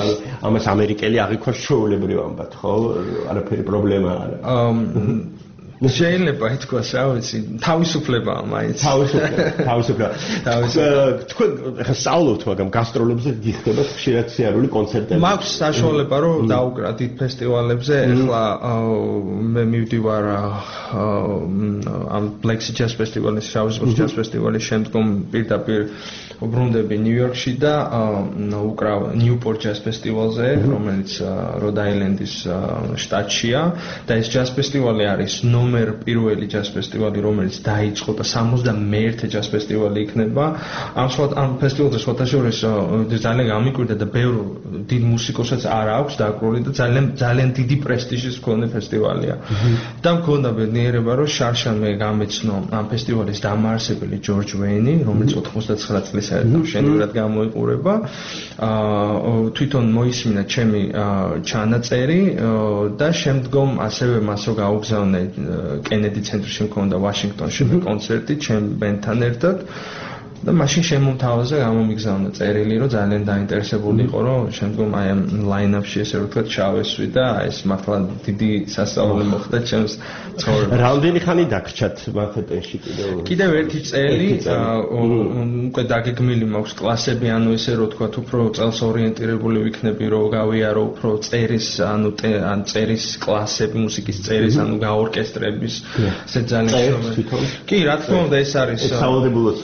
ამას ამერიკელი აღიქვა ჩვეულებრივ ამბად ხო არაფერი პრობლემა არ არის შეიძლება ითქვას, რა ვიცი, თავისუფლებაა მაინც. თავისუფლება, თავისუფლება. თქვენ ხა სწავლობთ, მაგრამ გასტროლებზე გიხდებათ ხშირად სიარული კონცერტები. მაქვს საშუალება, რომ დაუკრა დიდ ფესტივალებზე. ეხლა მე მივდივარ ამ Black Sea Jazz Festival-ის, შავი ზღვის Jazz Festival-ის შემდგომ პირდაპირ ვბრუნდები ნიუ-იორკში და უკრავ Newport Jazz Festival-ზე, რომელიც Rhode Island-ის შტატშია და ეს Jazz Festival-ი არის ნომერ პირველი Jazz Festival-ი, რომელიც დაიწყო და სამოცდამეერთე Jazz Festival-ი იქნება. ამ სხვა ამ ფესტივალზე სხვათაშორის ძალიან გამიკვირდა და ბევრ დიდ მუსიკოსებს არ აქვს დაკრული და ძალიან ძალიან დიდი პრესტიჟის მქონე ფესტივალია. და მქონდა ბედნიერება, რომ შარშანმე გამეცნო ამ ფესტივალის დამაარსებელი ჯორჯ ვეინი, რომელიც ოთხმოცდათცხრა წლის საერთოდ შენურად გამოიყურება. აა თვითონ მოისმინა ჩემი ჩანაწერი და შემდგომ ასევე მასო გაუგზავნე კენედი ცენტრში მქონდა ვაშინგტონში კონცერტი ჩემ ბენდთან ერთად. და მაშინ შემომთავაზე გამომიგზავნა წერილი, რომ ძალიან დაინტერესებული იყო, რომ შემდგომ აი ამ line-up-ში ესე ვთქვათ ჩავესვი და ეს მართლა დიდი სასწაული მოხდა ჩემს ცხოვრებაში. რამდენი ხანი დაგრჩათ მანჰეტენში კიდევ? კიდევ ერთი წელი, უკვე დაგეგმილი მაქვს კლასები, ანუ ესე რომ ვთქვათ, უფრო წელს ორიენტირებული ვიქნები, რომ გავიარო უფრო წერის, ანუ ან წერის კლასები, მუსიკის წერის, ანუ გაორკესტრების, ესე ძალიან შემოგვიყვება. კი, რა თქმა უნდა, ეს არის სავალდებულოც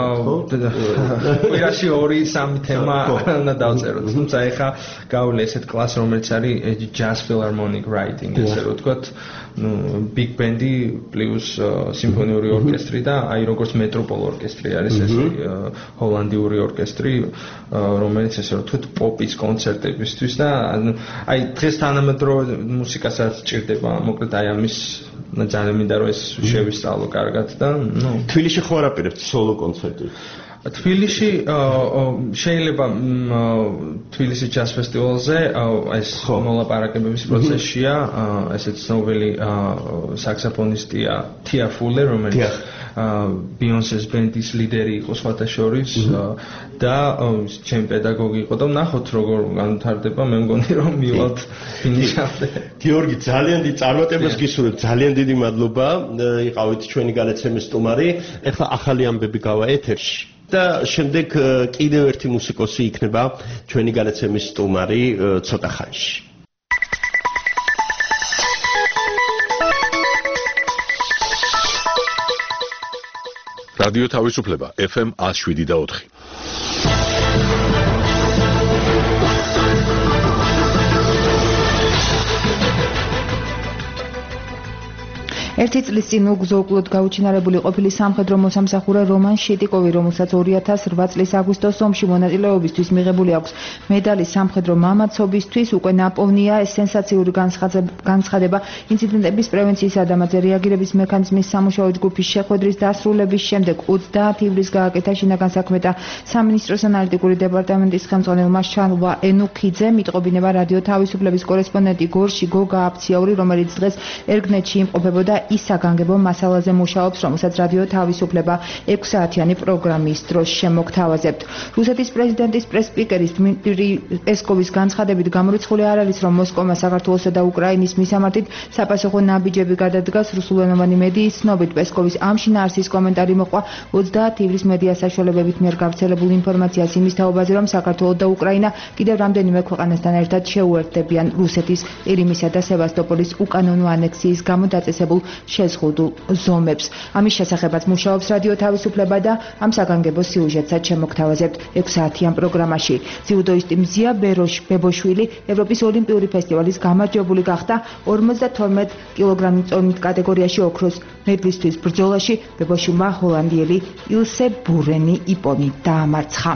კვირაში ორი სამი თემა უნდა დავწეროთ. თუმცა ეხა გავვლე ესეთ კლასს, რომელიც არის Jazz Philharmonic Writing, ესე რომ ვთქვათ, ნუ big band-ი პლუს სიმფონიური ორკესტრი და აი როგორც Metropol ორკესტრი არის ეს ჰოლანდიური ორკესტრი, რომელიც ესე რომ ვთქვათ პოპის კონცერტებისთვის და აი დღეს თანამედროვე მუსიკასაც ჭირდება, მოკლედ აი ამის ძალიან მინდა რომ ეს შევისწავლო კარგად და ნუ თბილისში ხო არაპირებთ სოლო კონცერტი? თბილისში შეიძლება თბილისის Jazz Festival-ზე ეს მოლაპარაკებების პროცესშია, ესეც ცნობილი საქსოფონისტია თია ფულერ, რომელიც Beyoncé-ს ბენდის ლიდერი იყო სხვათა შორის და ჩემი პედაგოგი იყო და ნახოთ როგორ განვითარდება, მე მგონი რომ მივალთ ფინიშამდე. გიორგი, ძალიან დიდ წარმატებას გისურვებ, ძალიან დიდი მადლობა, იყავით ჩვენი განაცემის სტუმარი. ეხლა ახალი ამბები გავა ეთერში. და შემდეგ კიდევ ერთი მუსიკოსი იქნება ჩვენი განაცემის სტუმარი ცოტა ხანში. რადიო თავისუფლება F M one oh seven და ოთხი. ერთი წლის წინ უგზო-უკლოდ გაუჩინარებული ყოფილი სამხედრო მოსამსახურე რომან შიტიკოვი, რომელსაც ორი ათას ოთხ წლის აგვისტოს ომში მონაწილეობისთვის მიღებული აქვს მედალი სამხედრო მამაცობისთვის, უკვე ნაპოვნია ეს სენსაციური განცხადება ინციდენტების პრევენციისა და მათზე რეაგირების მექანიზმის სამუშაო ჯგუფის შეხვედრის დასრულების შემდეგ ოცდაათი ივლისს გააკეთა შინაგან საქმეთა სამინისტროს ანალიტიკური დეპარტამენტის ხელმძღვანელმა შალვა ენუქიძემ იტყობინება რადიო თავისუფლების კორესპონდენტი გორში გოგა აფციური, რომელიც დღეს ერგნეთში იმყოფებოდა ის საგანგებო მასალაზე მუშაობს, რომელსაც რადიო თავისუფლება ექვს საათიანი პროგრამის დროს შემოგთავაზებთ. რუსეთის პრეზიდენტის პრეს-სპიკერის დმიტრი პესკოვის განცხადებით გამორიცხული არ არის, რომ მოსკოვმა საქართველოსა და უკრაინის მისამართით საპასუხო ნაბიჯები გადადგას. რუსულენოვანი მედიის ცნობით პესკოვის ამ შინაარსის კომენტარი მოყვა ოცდაათი ივლისს მედია საშუალებებით მიერ გავრცელებულ ინფორმაციას იმის თაობაზე, რომ საქართველო და უკრაინა კიდევ რამდენიმე ქვეყანასთან ერთად შეუერთდებიან რუსეთის ყირიმისა და სევასტოპოლის უკანონო ანექსიის გამო დაწესებულ შეზღუდულ ზომებს. ამის შესახებაც მუშაობს რადიო თავისუფლება და ამ საგანგებო სიუჟეტსაც შემოგთავაზებთ ექვს საათიან პროგრამაში. ძიუდოისტი მზია ბებოშვილი ევროპის ოლიმპიური ფესტივალის გამარჯვებული გახდა ორმოცდათორმეტ კილოგრამის წონით კატეგორიაში ოქროს მედლისთვის ბრძოლაში. ბებოშვილმა ჰოლანდიელი ილსე ბურენი იპონი დაამარცხა.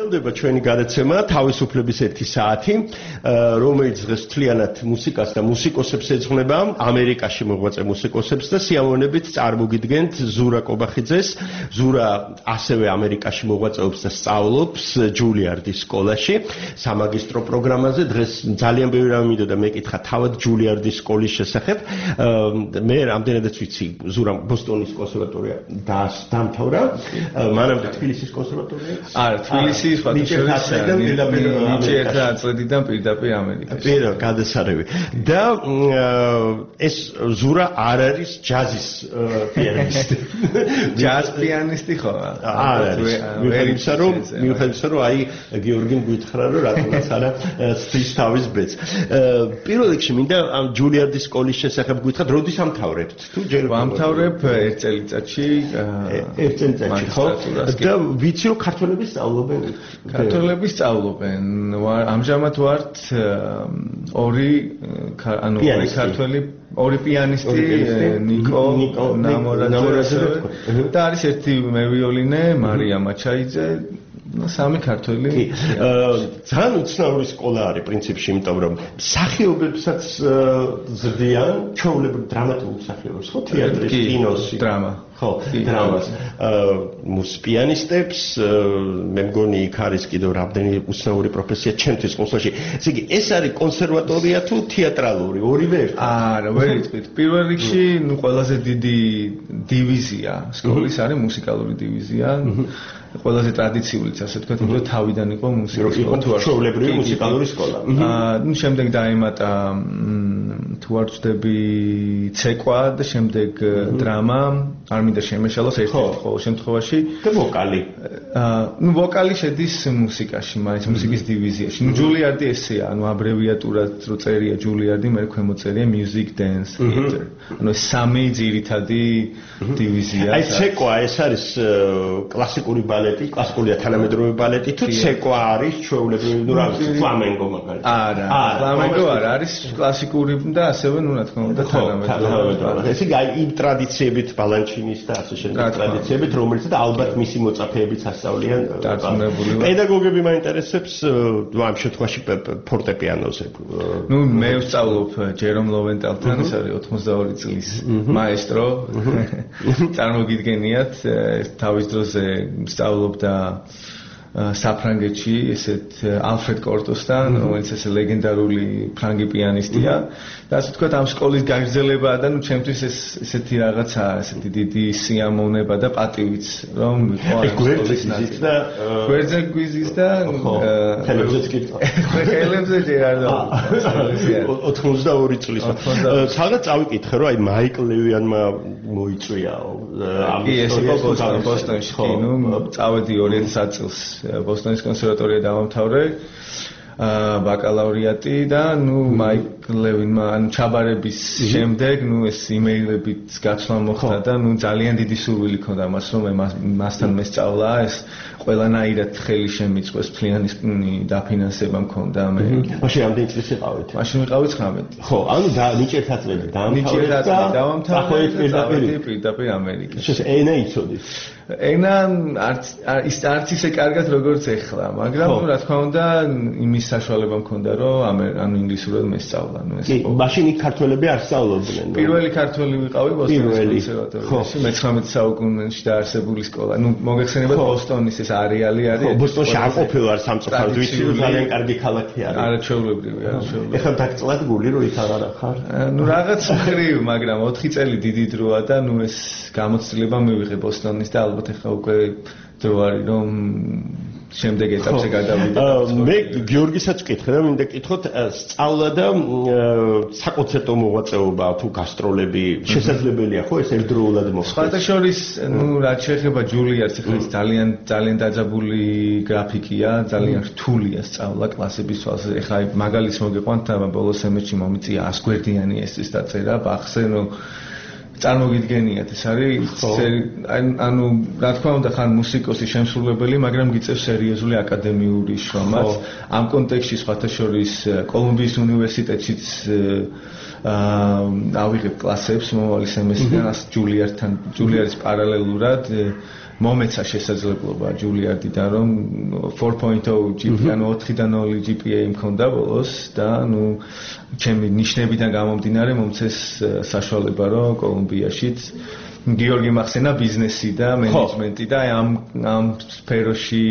გრძელდება ჩვენი გადაცემა თავისუფლების ერთი საათი, რომელიც დღეს მთლიანად მუსიკას და მუსიკოსებს ეძღვნება, ამერიკაში მოღვაწე მუსიკოსებს და სიამოვნებით წარმოგიდგენთ ზურა კობახიძეს. ზურა ასევე ამერიკაში მოღვაწეობს და სწავლობს ჯულიარდის სკოლაში, სამაგისტრო პროგრამაზე. დღეს ძალიან ბევრი რამე მინდოდა მეკითხა თავად ჯულიარდის სკოლის შესახებ. მე რამდენადაც ვიცი, ზურამ ბოსტონის კონსერვატორია დაამთავრა, მანამდე თბილისის კონსერვატორია. არა, თბილისის ნიჭიერთა წლიდან პირდაპირ ამერიკაში. პირდაპირ გადასარევი. და ეს ზურა არ არის ჯაზის პიანისტი. ჯაზ პიანისტი ხო? არ არის. მიუხედავად რომ მიუხედავად რომ აი გიორგიმ გითხრა რომ რატომაც არა სთის თავის ბეწ. პირველ რიგში მინდა ამ ჯულიარდის სკოლის შესახებ გითხრათ, როდის ამთავრებთ? თუ ჯერ ვამთავრებ ერთ წელიწადში, ერთ წელიწადში ხო? და ვიცი რომ ქართველები სწავლობენ. ქართველები სწავლობენ. ამჟამად ვართ ორი ანუ ორი ქართველი, ორი პიანისტი, ნიკო ნამორაძე და არის ერთი მევიოლინე, მარია მაჩაიძე. სამი ქართველი. ძალიან უცნაური სკოლა არის პრინციპში, იმიტომ რომ მსახიობებსაც ზრდიან, ჩვეულებრივ დრამატულ მსახიობებს, ხო, თეატრის, კინოს, დრამა. ხო, დრამას. მუს პიანისტებს, მე მგონი იქ არის კიდევ რამდენი უცნაური პროფესია ჩემთვის სკოლაში. ესე იგი, ეს არის კონსერვატორია თუ თეატრალური, ორივე ერთად? არა, ვერ იტყვით. პირველ რიგში, ნუ ყველაზე დიდი დივიზია სკოლის არის მუსიკალური დივიზია. ყველაზე ტრადიციული, ასე ვთქვათ, იმიტომ თავიდან იყო მუსიკის სკოლა თუ არ ჩვეულებრივი მუსიკალური სკოლა. აა, ნუ შემდეგ დაემატა თუ არ ვწდები ცეკვა და შემდეგ დრამა, არ მინდა შემეშალოს ერთ-ერთ ყოველ შემთხვევაში და ვოკალი. აა, ნუ ვოკალი შედის მუსიკაში, მაინც მუსიკის დივიზიაში. ნუ ჯულიარდი ესეა, ანუ აბრევიატურად რო წერია ჯულიარდი, მე ქვემოთ წერია music dance theater. ანუ სამი ძირითადი დივიზია. აი ცეკვა ეს არის კლასიკური ბალეტი, კლასიკურია თანამედროვე ბალეტი, თუ ცეკვა არის ჩვეულებრივი, ნუ რა ვიცი, ფლამენგო მაგალითად. არა, ფლამენგო არ არის კლასიკური და ასევე ნუ რა თქმა უნდა თანამედროვე. ესე იგი აი იმ ტრადიციებით ბალანჩინის და ასე შემდეგ ტრადიციებით, რომელიც და ალბათ მისი მოწაფეებიც ასწავლიან. დარწმუნებული ვარ. პედაგოგები მაინტერესებს ამ შემთხვევაში ფორტეპიანოზე. ნუ მე ვსწავლობ ჯერომ ლოვენტალთან, ეს არის ოცდაორი წლის მაესტრო. წარმოგიდგენიათ, თავის დროზე სწავლობდა საფრანგეთში ესეთ ალფრედ კორტოსთან, რომელიც ესე ლეგენდარული ფრანგი პიანისტია. და ასე ვთქვათ, ამ სკოლის გაგრძელება და ნუ ჩემთვის ეს ესეთი რაღაცა, ესეთი დიდი სიამოვნება და პატივიც, რომ ვიყო ამ სკოლის ნაწილი. და გვერდზე გვიზის და ხელებზეც კითხვა. ხელებზე ჯერ არ და ოცდაორი წლის. სადაც წავიკითხე, რომ აი მაიკლ ლევიანმა მოიწვია ამ ისტორიას ბოსტონში, ნუ წავედი ორი ათი წელს ბოსტონის კონსერვატორია დავამთავრე, ბაკალავრიატი და ნუ მაიკლ ლევინმა ან ჩაბარების შემდეგ ნუ ეს იმეილებით გაცვლა მოხდა და ნუ ძალიან დიდი სურვილი ქონდა მას, რომ მასთან მესწავლა, ეს ყველანაირად ხელი შემიწყვეს, მთლიანი დაფინანსება მქონდა მე. მაშინ ამდენი წლის იყავით? მაშინ ვიყავი ცხრამეტი. ხო, ანუ ნიჭიერთა წლები დაამთავრეთ და დავამთავრე პირდაპირ ამერიკაში. ეს ენა იცოდით? ენა არც არც ისე კარგად როგორც ეხლა, მაგრამ რა თქმა უნდა იმის საშუალება მქონდა, რომ ანუ ინგლისურად მესწავლა, ნუ ეს. კი, მაშინ იქ ქართველები არ სწავლობდნენ. პირველი ქართველი ვიყავი ბოსტონის კონსერვატორიაში, მეცხრამეტ საუკუნეში დაარსებული სკოლა. ნუ მოგეხსენებათ ბოსტონის ეს არეალი არის. ხო, ბოსტონში არ ყოფილა არ სამწუხაროდ, ვიცი რომ ძალიან კარგი ქალაქი არის. არა, ჩვეულებრივი, არა, ჩვეულებრივი. ეხლა დაგწლად გული რომ იქ აღარ ხარ. ნუ რაღაც მხრივ, მაგრამ ოთხი წელი დიდი დროა და ნუ ეს გამოცდილება მივიღე ბოსტონის და ალბათ ეხლა უკვე დრო არის რომ შემდეგ ეტაპზე გადავიდე. მე გიორგისაც ვკითხე და მინდა კითხოთ, სწავლა და საკონცერტო მოღვაწეობა თუ გასტროლები შესაძლებელია ხო ეს ერთდროულად მოხდეს? სხვადასხვის, ნუ რაც შეეხება ჯულიარდს, ეხლა ის ძალიან ძალიან დაძაბული გრაფიკია, ძალიან რთულია სწავლა კლასების თვალსაზრისით. ეხლა მაგალითს მოგიყვანთ, ბოლო სემესტრში მომიწია ას გვერდიანი ესის დაწერა ბახზე, ნუ წარმოგიდგენიათ ეს არის ანუ რა თქმა უნდა ხან მუსიკოსი შემსრულებელი მაგრამ გიწევს სერიოზული აკადემიური შრომაც ამ კონტექსტში სხვათა შორის კოლუმბიის უნივერსიტეტშიც ავიღებ კლასებს მომავალი სემესტრიდან ჯულიარდთან ჯულიარდის პარალელურად მომეცა შესაძლებლობა ჯულიარდიდან რომ four point oh ჯი პი ანუ ოთხიდან ნული ჯი პი ეი მქონდა ბოლოს და ნუ ჩემი ნიშნებიდან გამომდინარე მომცეს საშუალება რომ კოლუმბიაშიც გიორგი მახსენა ბიზნესი და მენეჯმენტი და ამ ამ სფეროში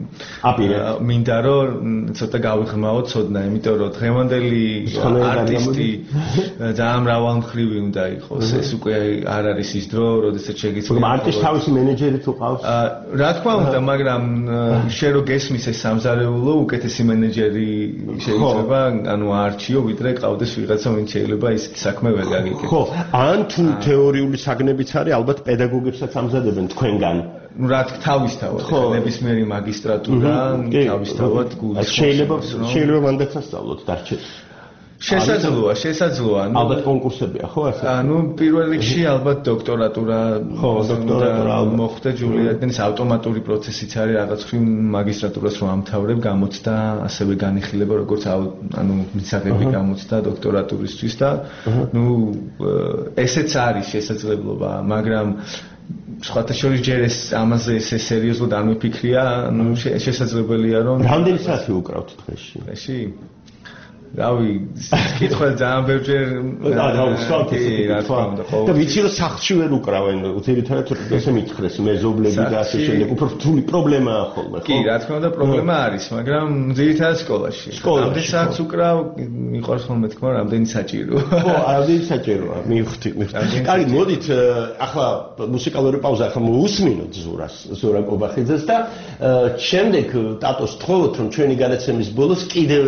მინდა რომ ცოტა გავიღრმაო ცოდნა იმიტომ რომ დღევანდელი არტისტი ძალიან მრავალმხრივი უნდა იყოს ეს უკვე არ არის ის დრო როდესაც შეგიძლია არტისტ თავისი მენეჯერი თუ ყავს რა თქმა უნდა მაგრამ შენ რო გესმის ეს სამზარეულო უკეთესი მენეჯერი შეიძლება ანუ არჩიო ვიდრე ყავდეს ვიღაცა ვინც შეიძლება ისეთი საქმე ვერ გაგიკეთოს ხო ან თუ თეორიული საგნებიც ალბათ პედაგოგებსაც ამზადებენ თქვენგან. რა თქმა თავისთავად ნებისმიერი მაგისტრატურა თავისთავად გულის შეიძლება შეიძლება მანდაც ასწავლოთ დარჩეთ. შესაძლოა, შესაძლოა. ალბათ კონკურსებია, ხო ასე? ანუ პირველ რიგში ალბათ დოქტორატურა ხო, დოქტორატურა მოხდა ჯულიარდენის ავტომატური პროცესიც არის რაღაც ხრივ მაგისტრატურას რომ ამთავრებ გამოცდა ასევე განიხილება როგორც ანუ მისაღები გამოცდა დოქტორატურისთვის და ნუ ესეც არის შესაძლებლობა, მაგრამ სხვათა შორის ჯერ ეს ამაზე ესე სერიოზულად არ მიფიქრია, ნუ შესაძლებელია რომ რამდენი საათი უკრავთ დღეში? დღეში რავი, კითხვა ძალიან ბევრჯერ და დავუსვამთ და ვიცი რომ სახლში ვერ უკრავენ, ძირითადად ესე მითხრეს მეზობლები და ასე შემდეგ, უფრო რთული პრობლემაა ხოლმე, ხო? კი, რა თქმა უნდა პრობლემა არის, მაგრამ ძირითადად სკოლაში. რამდენი საათს უკრავ, მიყვარს ხოლმე თქმა, რამდენი საჭირო. ხო, რამდენი საჭიროა, მივხვდი, მივხვდი. კარგი, მოდით ახლა მუსიკალური პაუზა ახლა მოусმინოთ ზურას, ზურა კობახიძეს და შემდეგ ტატოს თხოვოთ რომ ჩვენი განაცემის ბოლოს კიდევ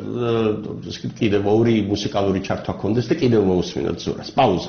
კიდევ ორი მუსიკალური ჩართვა ქონდეს და კიდევ მოусმინოთ ზურას. პაუზა.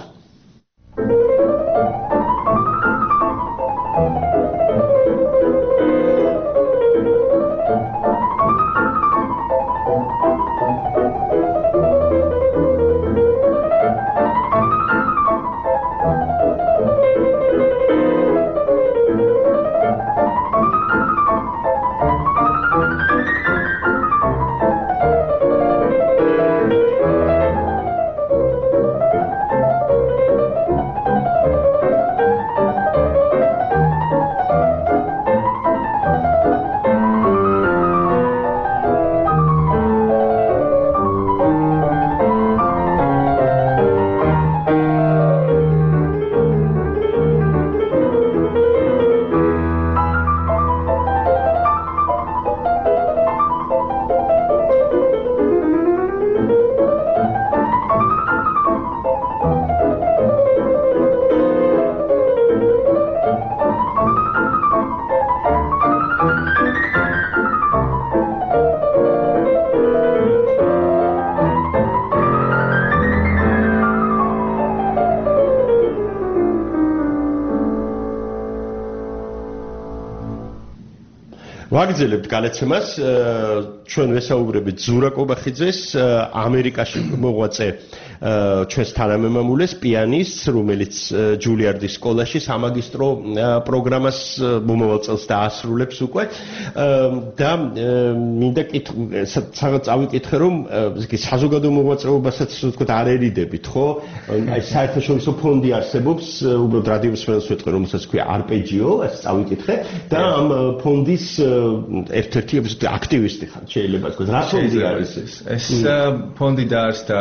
ვაგრძელებთ განაცემას ჩვენ ვესაუბრებით ზურა კობახიძეს ამერიკაში მოღვაწე ჩვენს თანამემამულეს პიანისტს რომელიც ჯულიარდის სკოლაში სამაგისტრო პროგრამას მომავალ წელს დაასრულებს უკვე და მინდა სადღაც წავიკითხე რომ ისე საზოგადო მოღვაწეობასაც თქო არ ერიდებით ხო აი საერთაშორისო ფონდი არსებობს უბრალოდ რადიო მსმენელს ვეთქვი რომელსაც ქვია არპეჯიო ეს წავიკითხე და ამ ფონდის ერთ-ერთი აქტივისტი ხარ შეიძლება თქვა რა ფონდი არის ეს ეს ფონდი დაარსდა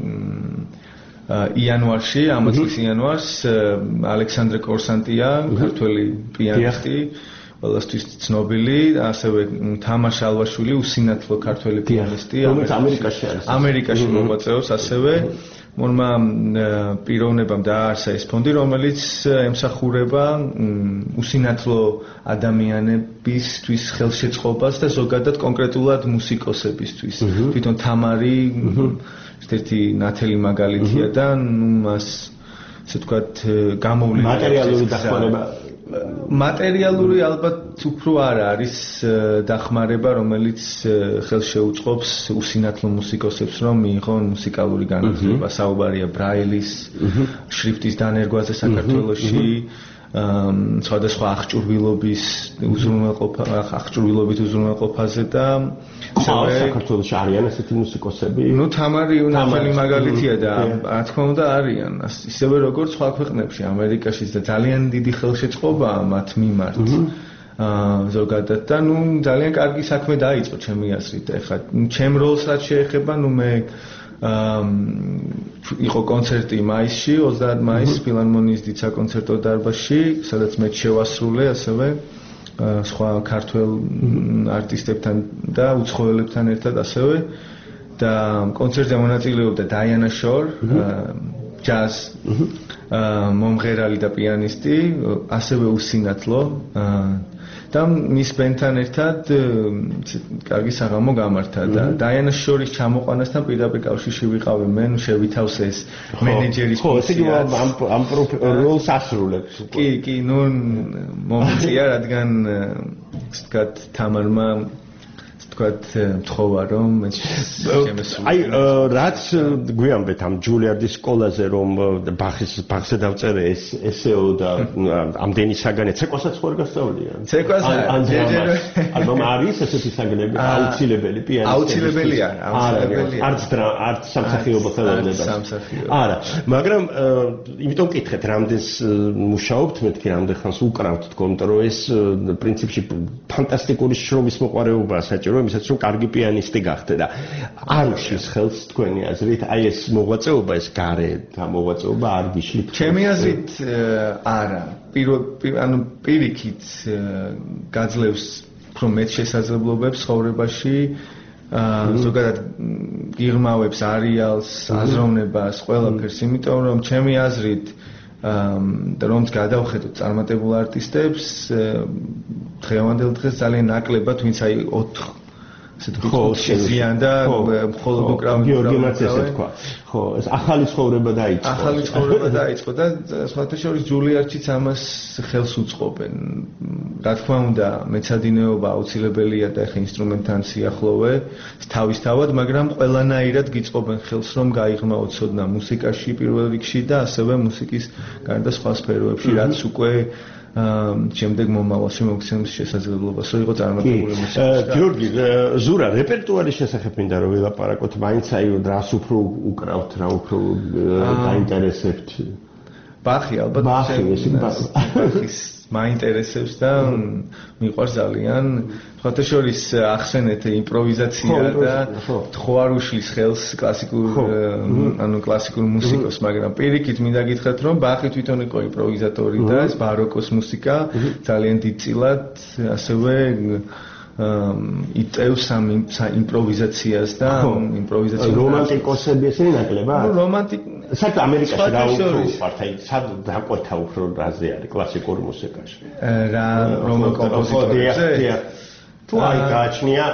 იანვარში ამ წლის იანვარს ალექსანდრე კორსანტია ქართველი პიანისტი ყველასთვის ცნობილი ასევე თამაშ ალვაშვილი უსინათლო ქართველი პიანისტი რომელიც ამერიკაში არის ამერიკაში მოღვაწეობს ასევე მორმა პიროვნებამ დააარსა ეს ფონდი რომელიც ემსახურება უსინათლო ადამიანებისთვის ხელშეწყობას და ზოგადად კონკრეტულად მუსიკოსებისთვის თვითონ თამარი ერთ-ერთი ნათელი მაგალითია და ნუ მას ასე ვთქვათ გამოვლენა მატერიალური დახმარება მატერიალური ალბათ უფრო არ არის დახმარება, რომელიც ხელს შეუწყობს უსინათლო მუსიკოსებს, რომ მიიღონ მუსიკალური განათლება. საუბარია ბრაილის შრიფტის დანერგვაზე საქართველოში, სხვადასხვა აღჭურვილობის უზრუნველყოფა, აღჭურვილობით უზრუნველყოფაზე და საქართველოში არიან ესეთი მუსიკოსები? ნუ თამარი უნახელი მაგალითია და რა თქმა უნდა არიან. ისევე როგორც სხვა ქვეყნებში, ამერიკაშიც და ძალიან დიდი ხელშეწყობაა მათ მიმართ. აა ზოგადად და ნუ ძალიან კარგი საქმე დაიწყო ჩემი აზრით. ეხლა ჩემ როლს რაც შეეხება, ნუ მე აა იყო კონცერტი მაისში, ოცდაათ მაისს ფილარმონიის დიდ საკონცერტო დარბაზში, სადაც მე შევასრულე ასევე სხვა ქართველ არტისტებთან და უცხოელებთან ერთად ასევე და კონცერტზე მონაწილეობდა დაიანა შორ, ჯაზ მომღერალი და პიანისტი, ასევე უსინათლო და მის ბენდთან ერთად კარგი საღამო გამართა და დაიანა შორის ჩამოყვანასთან პირდაპირ კავშირში ვიყავი მე, შევითავს ეს მენეჯერის ფუნქცია. ხო, ამ ამ როლს ასრულებს. კი, კი, ნუ მომწია, რადგან ასე ვთქვათ, თამარმა თქვათ მთხოვა რომ აი რაც გვიამბეთ ამ ჯულიარდის სკოლაზე რომ ბახის ბახზე დავწერე ეს ესეო და ამდენი საგანი ცეკვასაც ხوار გასწავლიან ცეკვას ალბომ არის ესეთი საგნები აუცილებელი პიანისტი აუცილებელია აუცილებელია არც არც სამსახიობო ხელოვნება არა მაგრამ იმიტომ ვკითხეთ რამდენს მუშაობთ მეთქი რამდენ ხანს უკრავთ თქო იმიტომ რომ ეს პრინციპში ფანტასტიკური შრომის მოყვარეობაა საჭირო იმისაც რომ კარგი პიანისტი გახდე და არ უშლის ხელს თქვენი აზრით აი ეს მოღვაწეობა ეს გარე და მოღვაწეობა არ გიშლით ჩემი აზრით არა პირველ ანუ პირიქით გაძლევს უფრო მეტ შესაძლებლობებს ცხოვრებაში ზოგადად გიღმავებს არეალს აზროვნებას ყველაფერს იმიტომ რომ ჩემი აზრით და რომც გადავხედოთ წარმატებულ არტისტებს დღევანდელ დღეს ძალიან ნაკლებად ვინც აი ოთხ ხო შეზიან და მხოლოდ უკრავენ გიორგი მას ესე თქვა ხო ეს ახალი ცხოვრება დაიწყო ახალი ცხოვრება დაიწყო და სხვათა შორის ჯულიარდშიც ამას ხელს უწყობენ რა თქმა უნდა მეცადინეობა აუცილებელია და ახლა ინსტრუმენტთან სიახლოვე თავისთავად მაგრამ ყველანაირად გიწყობენ ხელს რომ გაიღმაოთ ცოდნა მუსიკაში პირველ რიგში და ასევე მუსიკის გარდა სხვა სფეროებში რაც უკვე შემდეგ მომავალში მოგცემს შესაძლებლობას რომ იყო წარმატებული მუსიკა. გიორგი, ზურა, რეპერტუარის შესახებ მინდა რომ ვილაპარაკოთ, მაინც აი რას უფრო უკრავთ, რა უფრო დაინტერესებთ. ბახი ალბათ ბახის მაინტერესებს და მიყვარს ძალიან. სხვათა შორის ახსენეთ იმპროვიზაცია და თხოვარ უშლის ხელს კლასიკურ ანუ კლასიკურ მუსიკოს, მაგრამ პირიქით მინდა გითხრათ რომ ბახი თვითონ იყო იმპროვიზატორი და ეს ბაროკოს მუსიკა ძალიან დიდწილად ასევე იწევს ამ იმპროვიზაციას და იმპროვიზაციას რომანტიკოსები ესენი ნაკლებად? ნუ რომანტიკ საერთოდ ამერიკაში რა უფრო ვართ აი სად დაკვეთა უფრო რაზე არის კლასიკურ მუსიკაში? რა რომელ კომპოზიტორებზე? თუ აი გააჩნია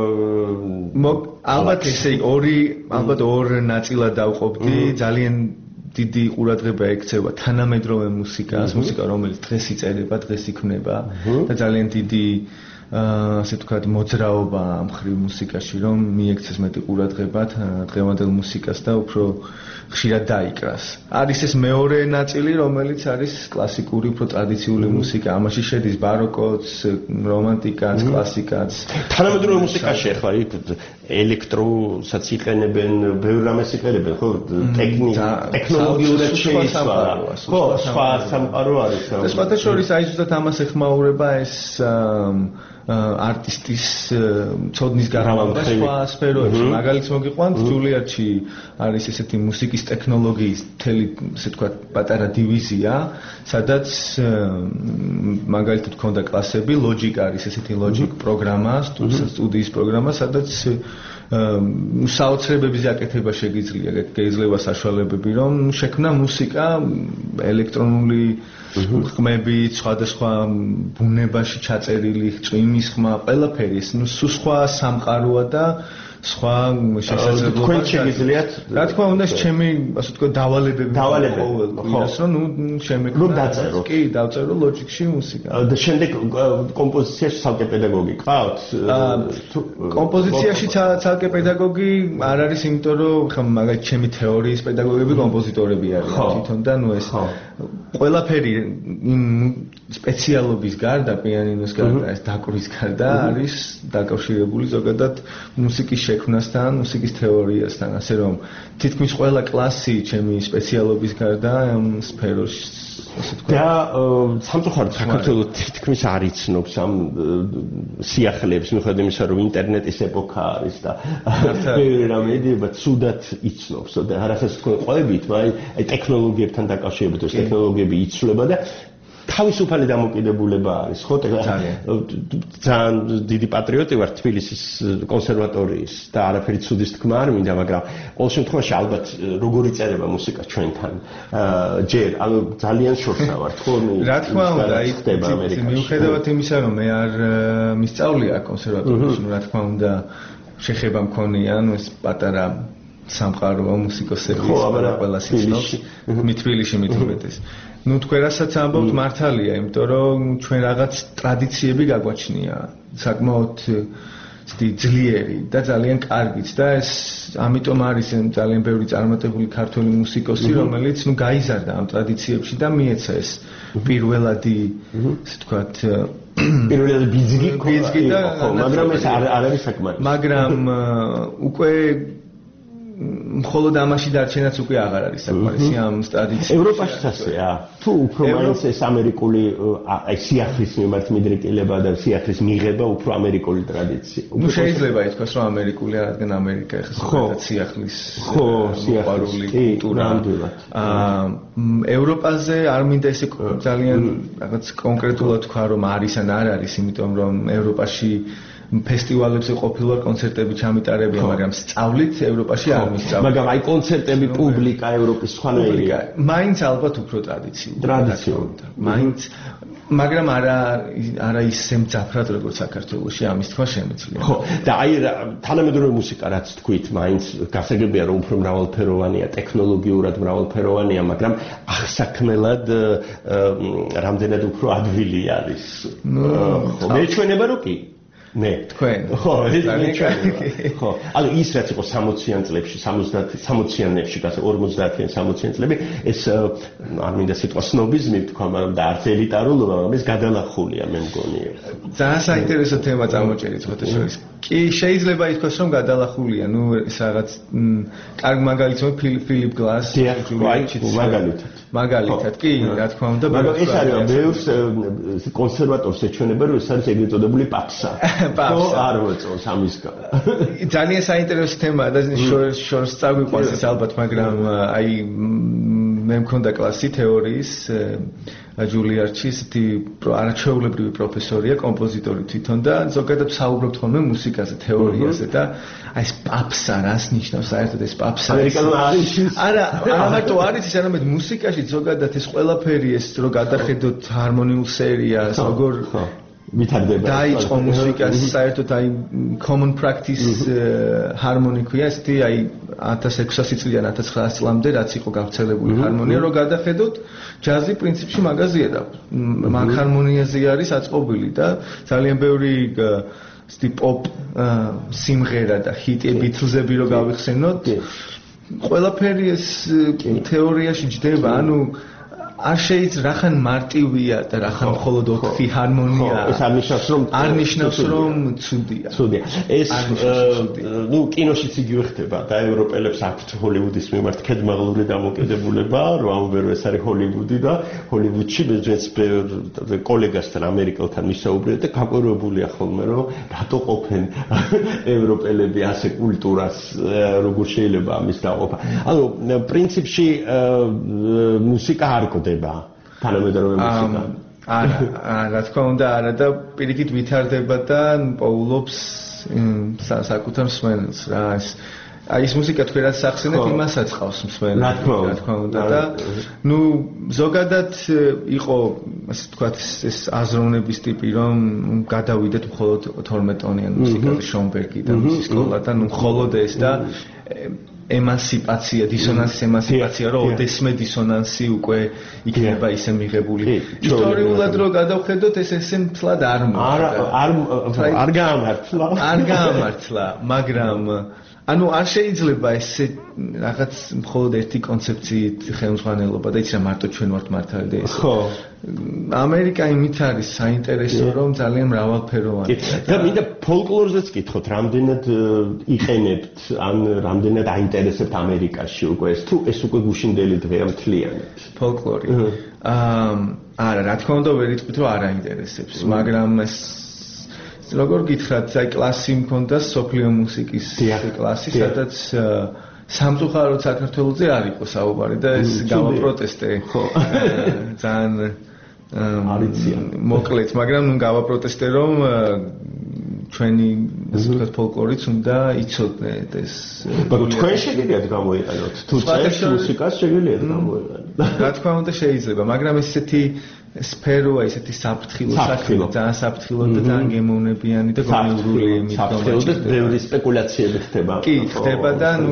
ალბათ ესე ორი ალბათ ორ ნაწილად დავყოფდი ძალიან დიდი ყურადღება ექცევა თანამედროვე მუსიკას მუსიკა რომელიც დღეს იწერება დღეს იქმნება და ძალიან დიდი ასე ვთქვათ მოძრაობა ამ ხრივ მუსიკაში რომ მიექცეს მეტი ყურადღება დღევანდელ მუსიკას და უფრო ხშირად დაიკრას. არის ეს მეორე ნაწილი რომელიც არის კლასიკური უფრო ტრადიციული მუსიკა. ამაში შედის ბაროკოც, რომანტიკაც, კლასიკაც. თანამედროვე მუსიკაში ახლა იქ ელექტროსაც იყენებენ, ბევრ რამეს იყენებენ, ხო? ტექნიკა, ტექნოლოგიურად შეიცვალა. ხო, სხვა სამყარო არის. და სხვათა შორის აი ზუსტად ამას ეხმაურება ეს არტისტის ცოდნის გარკვევა სხვა სფეროებში. მაგალითს მოგიყვანთ, ჯულიარდში არის ესეთი მუსიკის ტექნოლოგიის მთელი, ასე ვთქვათ, პატარა დივიზია, სადაც მაგალითად ქონდა კლასები, Logic არის ესეთი Logic პროგრამა, სტუდიის პროგრამა, სადაც საოცრებების აკეთება შეგიძლია, გეძლევა საშუალებები, რომ შექმნა მუსიკა ელექტრონული ხმები, სხვადასხვა ბუნებაში ჩაწერილი წვიმის ხმა, ყველაფერი ეს, ნუ სხვა სამყაროა და სხვა შესაძლებლობები შეგიძლიათ რა თქმა უნდა ჩემი ასე ვთქვათ დავალებები დავალებები რომ ნუ შემეკრა დაწერო კი დავწერო ლოჯიკში მუსიკა და შემდეგ კომპოზიციაში ცალკე პედაგოგი ყავთ კომპოზიციაში ცალკე პედაგოგი არ არის იმიტომ რომ ხა მაგალითად ჩემი თეორიის პედაგოგები კომპოზიტორები არიან თვითონ და ნუ ეს ყველაფერი იმ სპეციალობის გარდა პიანინოს გარდა ეს დაკვრის გარდა არის დაკავშირებული ზოგადად მუსიკის შექმნასთან, მუსიკის თეორიასთან, ასე რომ თითქმის ყველა კლასი ჩემი სპეციალობის გარდა ამ სფეროში ასე თქვა. და სამწუხაროდ საქართველოს თითქმის არ იცნობს ამ სიახლეებს, მიუხედავად იმისა, რომ ინტერნეტის ეპოქა არის და ბევრი რამე ედება, ცუდად იცნობს და არასდროს თქვენ ყვებით, აი ტექნოლოგიებთან დაკავშირებით, ეს ტექნოლოგიები იცვლება და თავისუფალი დამოკიდებულება არის, ხო? ძალიან დიდი პატრიოტი ვარ თბილისის კონსერვატორიის და არაფერი ცუდის თქმა არ მინდა, მაგრამ ყოველ შემთხვევაში ალბათ როგორი წერება მუსიკა ჩვენთან. ჯერ, ანუ ძალიან შორსა ვარ, ხო? რა თქმა უნდა, აი მიუხედავად იმისა, რომ მე არ მისწავლია კონსერვატორიაში, რა თქმა უნდა, შეხება მქონია, ანუ ეს პატარა სამყარო მუსიკოსების ყველა სიცნობს, თბილისში მithumetes. ნუ თქვენ რასაც ამბობთ მართალია, იმიტომ რომ ჩვენ რაღაც ტრადიციები გაგვაჩნია, საკმაოდ ძლიერი და ძალიან კარგიც და ეს ამიტომ არის ძალიან ბევრი წარმატებული ქართული მუსიკოსი, რომელიც ნუ გაიზარდა ამ ტრადიციებში და მიეცა ეს პირველადი, ასე ვთქვათ, პირველადი ბიძგი, ბიძგი და მაგრამ ეს არ არის საკმარისი. მაგრამ უკვე მხოლოდ ამაში დარჩენაც უკვე აღარ არის საკმარისი ამ ტრადიციებში. ევროპაშიც ასეა. თუ უფრო მაინც ეს ამერიკული აი სიახლის მიმართ მიდრეკილება და სიახლის მიღება უფრო ამერიკული ტრადიცია. ნუ შეიძლება ითქვას, რომ ამერიკული არ, რადგან ამერიკა ეხლა ზოგადად სიახლის ხო, სიახლის კულტურა. აა ევროპაზე არ მინდა ესე ძალიან რაღაც კონკრეტულად თქვა, რომ არის ან არ არის, იმიტომ რომ ევროპაში ფესტივალებზე ყოფილვარ, კონცერტები ჩამიტარებია, მაგრამ სწავლით ევროპაში არ მისწავლია. მაგრამ აი კონცერტები, პუბლიკა ევროპის სხვანაირია. მაინც ალბათ უფრო ტრადიციული. ტრადიციული. მაინც მაგრამ არა არა ისე მძაფრად როგორც საქართველოში ამის თქვა შემეძლია. ხო, და აი თანამედროვე მუსიკა რაც თქვით, მაინც გასაგებია რომ უფრო მრავალფეროვანია, ტექნოლოგიურად მრავალფეროვანია, მაგრამ ახსაქმელად რამდენად უფრო ადვილი არის. ხო, მე ჩვენება რომ კი მე თქვენ ხო ეს ხო ანუ ის რაც იყო სამოციან წლებში სამოციანებში გასა ორმოცდაათიან სამოციან წლები ეს არ მინდა სიტყვა სნობიზმი თქვა მაგრამ და არც ელიტარულობა მაგრამ ეს გადალახულია მე მგონი ძალიან საინტერესო თემა წამოჭერით ფოტოშოპის კი შეიძლება ითქვას რომ გადალახულია ნუ ეს რაღაც კარგ მაგალითად ფილიპ გლას მაგალითად მაგალითად კი რა თქმა უნდა მაგრამ ეს არის ბევრს კონსერვატორს ეჩვენება რომ ეს არის ეგრეთ წოდებული პაპსა ხო არ მოწონს ამისგან ძალიან საინტერესო თემაა და შორს წაგვიყვანს ეს ალბათ მაგრამ აი მე მქონდა კლასი თეორიის ჯულიარჩის თი არაჩვეულებრივი პროფესორია კომპოზიტორი თვითონ და ზოგადად საუბრობთ ხოლმე მუსიკაზე თეორიაზე და აი ეს პაპსა რას ნიშნავს საერთოდ ეს პაპსა ამერიკანულ არის არა არა მარტო არის ის არამედ მუსიკაში ზოგადად ეს ყველაფერი ეს რო გადახედოთ ჰარმონიულ სერიას როგორ ვითარდება დაიწყო მუსიკას საერთოდ აი common practice harmony ქვია ესეთი აი ათას ექვსასი წლიდან ათას ცხრაასი წლამდე რაც იყო გავრცელებული ჰარმონია რო გადახედოთ ჯაზი პრინციპში მაგაზია და მაგ ჰარმონიაზე არის აწყობილი და ძალიან ბევრი ესეთი pop სიმღერა და ჰიტი ბითლზები რო გავიხსენოთ ყველაფერი ეს თეორიაში ჯდება ანუ არ შეიძლება რახან მარტივია და რახან მხოლოდ ოთხი ჰარმონია ეს არ ნიშნავს რომ არ ნიშნავს რომ ცუდია ცუდია ეს ნუ კინოშიც იგივე ხდება და ევროპელებს აქვთ ჰოლივუდის მიმართ კედმაღლური დამოკიდებულება რომ ამბობენ რომ ეს არის ჰოლივუდი და ჰოლივუდში მეც კოლეგასთან ამერიკელთან ვისაუბრეთ და გაკვირვებულია ხოლმე რომ რატო ყოფენ ევროპელები ასე კულტურას როგორ შეიძლება ამის დაყოფა ანუ პრინციპში მუსიკა არ თანამედროვე მუსიკა არა რა თქმა უნდა არა და პირიქით ვითარდება და პოულობს საკუთარ მსმენელს რა ეს აი ეს მუსიკა თქვენ რაც ახსენეთ, იმასაც ყავს მსმენელი. რა თქმა უნდა, რა თქმა უნდა და ნუ ზოგადად იყო ასე ვთქვათ ეს აზროვნების ტიპი, რომ გადავიდეთ მხოლოდ თორმეტ-ტონიან მუსიკაზე, შონბერგი და მისი სკოლა და ნუ მხოლოდ ეს და ემანსიპაცია, დისონანსის ემანსიპაცია, რომ ოდესმე დისონანსი უკვე იქნება ისე მიღებული. ისტორიულად რო გადავხედოთ, ეს ესე მთლად არ არა არ არ გაამართლა. არ გაამართლა, მაგრამ ანუ არ შეიძლება ესე რაღაც მხოლოდ ერთი კონცეფციით ხელმძღვანელობა და იცი რა მარტო ჩვენ ვართ მართალი და ეს. ხო. ამერიკა იმით არის საინტერესო, რომ ძალიან მრავალფეროვანია. და მინდა ფოლკლორზეც კითხოთ, რამდენად იყენებთ, ან რამდენად აინტერესებთ ამერიკაში უკვე ეს თუ ეს უკვე გუშინდელი დღეა მთლიანად. ფოლკლორი. აა არა, რა თქმა უნდა, ვერ იტყვით, რომ არ აინტერესებს, მაგრამ ეს როგორ გითხრათ, აი კლასი მქონდა სოფლიო მუსიკის კლასი, სადაც სამწუხაროდ საქართველოზე არ იყო საუბარი და ეს გავაპროტესტე. ხო. ძალიან არიცია. მოკლედ, მაგრამ ნუ გავაპროტესტე, რომ ჩვენი ასე ვთქვათ ფოლკლორიც უნდა იცოდნეთ ეს. მაგრამ თქვენ შეგიძლიათ გამოიყენოთ. თუ წერს მუსიკას შეგიძლიათ გამოიყენოთ. რა თქმა უნდა შეიძლება, მაგრამ ესეთი სფეროა, ესეთი საფრთხილო საქმე, ძალიან საფრთხილო და ძალიან გემოვნებიანი და გონივრული იმით საფრთხილო და ბევრი სპეკულაციები ხდება. კი, ხდება და ნუ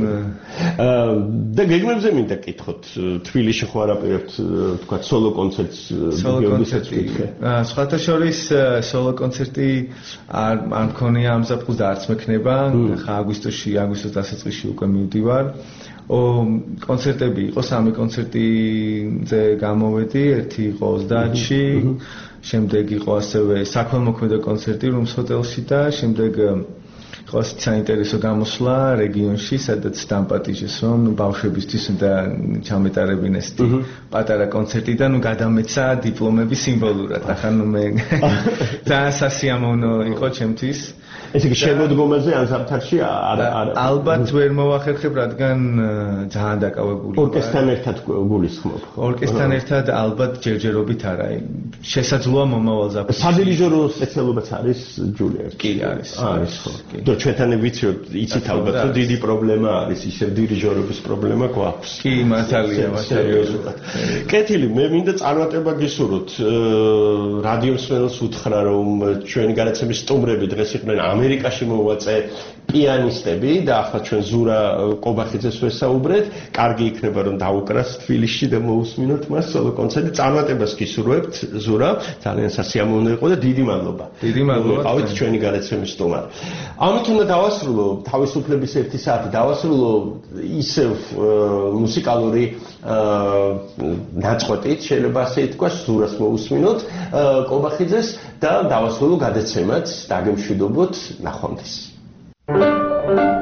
და გეგმებზე მინდა კითხოთ, თბილისში ხო არაპირებთ, ვთქვათ, სოლო კონცერტს გეოგისაც ვკითხე. სხვათა შორის სოლო კონცერტი არ არ მქონია ამ ზაფხულს და არც მექნება, ხა აგვისტოში, აგვისტოს დასაწყისში უკვე მივდივარ. ო კონცერტები იყო, სამი კონცერტიზე გამოვედი, ერთი იყო ოცდაათში, შემდეგ იყო ასევე საქველმოქმედო კონცერტი რუმს ჰოტელში და შემდეგ იყო საინტერესო გამოსვლა რეგიონში, სადაც დამპატიჟეს, რომ ბავშვებისთვის უნდა ჩამეტარებინეს პატარა კონცერტი და ნუ გადამეცა დიპლომები სიმბოლურად. ახლა ნუ მე ძალიან სასიამოვნო იყო ჩემთვის. ესე იგი შემოდგომაზე ან ზამთარში არ არ ალბათ ვერ მოვახერხებ, რადგან ძალიან დაკავებული ვარ. ორკესტრთან ერთად გულისხმობ. ორკესტრთან ერთად ალბათ ჯერჯერობით არა. შესაძლოა მომავალ ზაფხულში. სადირიჟორო სპეციალობაც არის ჯულიას. კი არის. არის ხო. და ჩვენთან ვიცით, იცით ალბათ, რომ დიდი პრობლემა არის, ისე დირიჟორობის პრობლემა გვაქვს. კი, მართალია, სერიოზულად. კეთილი, მე მინდა წარმატება გისურვოთ. რადიო მსმენელს უთხრა, რომ ჩვენი გადაცემის სტუმრები დღეს იყვნენ ამერიკაში მოვაწე პიანისტები და ახლა ჩვენ ზურა კობახიძეს ვესაუბრეთ. კარგი იქნება რომ დაუკრას თბილისში და მოусმინოთ მას სოლო კონცერტი. წარმატებას გისურვებთ ზურა. ძალიან სასიამოვნო იყო და დიდი მადლობა. დიდი მადლობა. ყავით ჩვენი გადაცემის სტუმარი. ამით უნდა დავასრულო თავისუფლების ერთი საათი. დავასრულო ისევ მუსიკალური ნაწყვეტით, შეიძლება ასე ითქვას, ზურას მოусმინოთ კობახიძეს და დავასრულო გადაცემაც. დაგემშვიდობოთ. ნახვამდის. Thank you.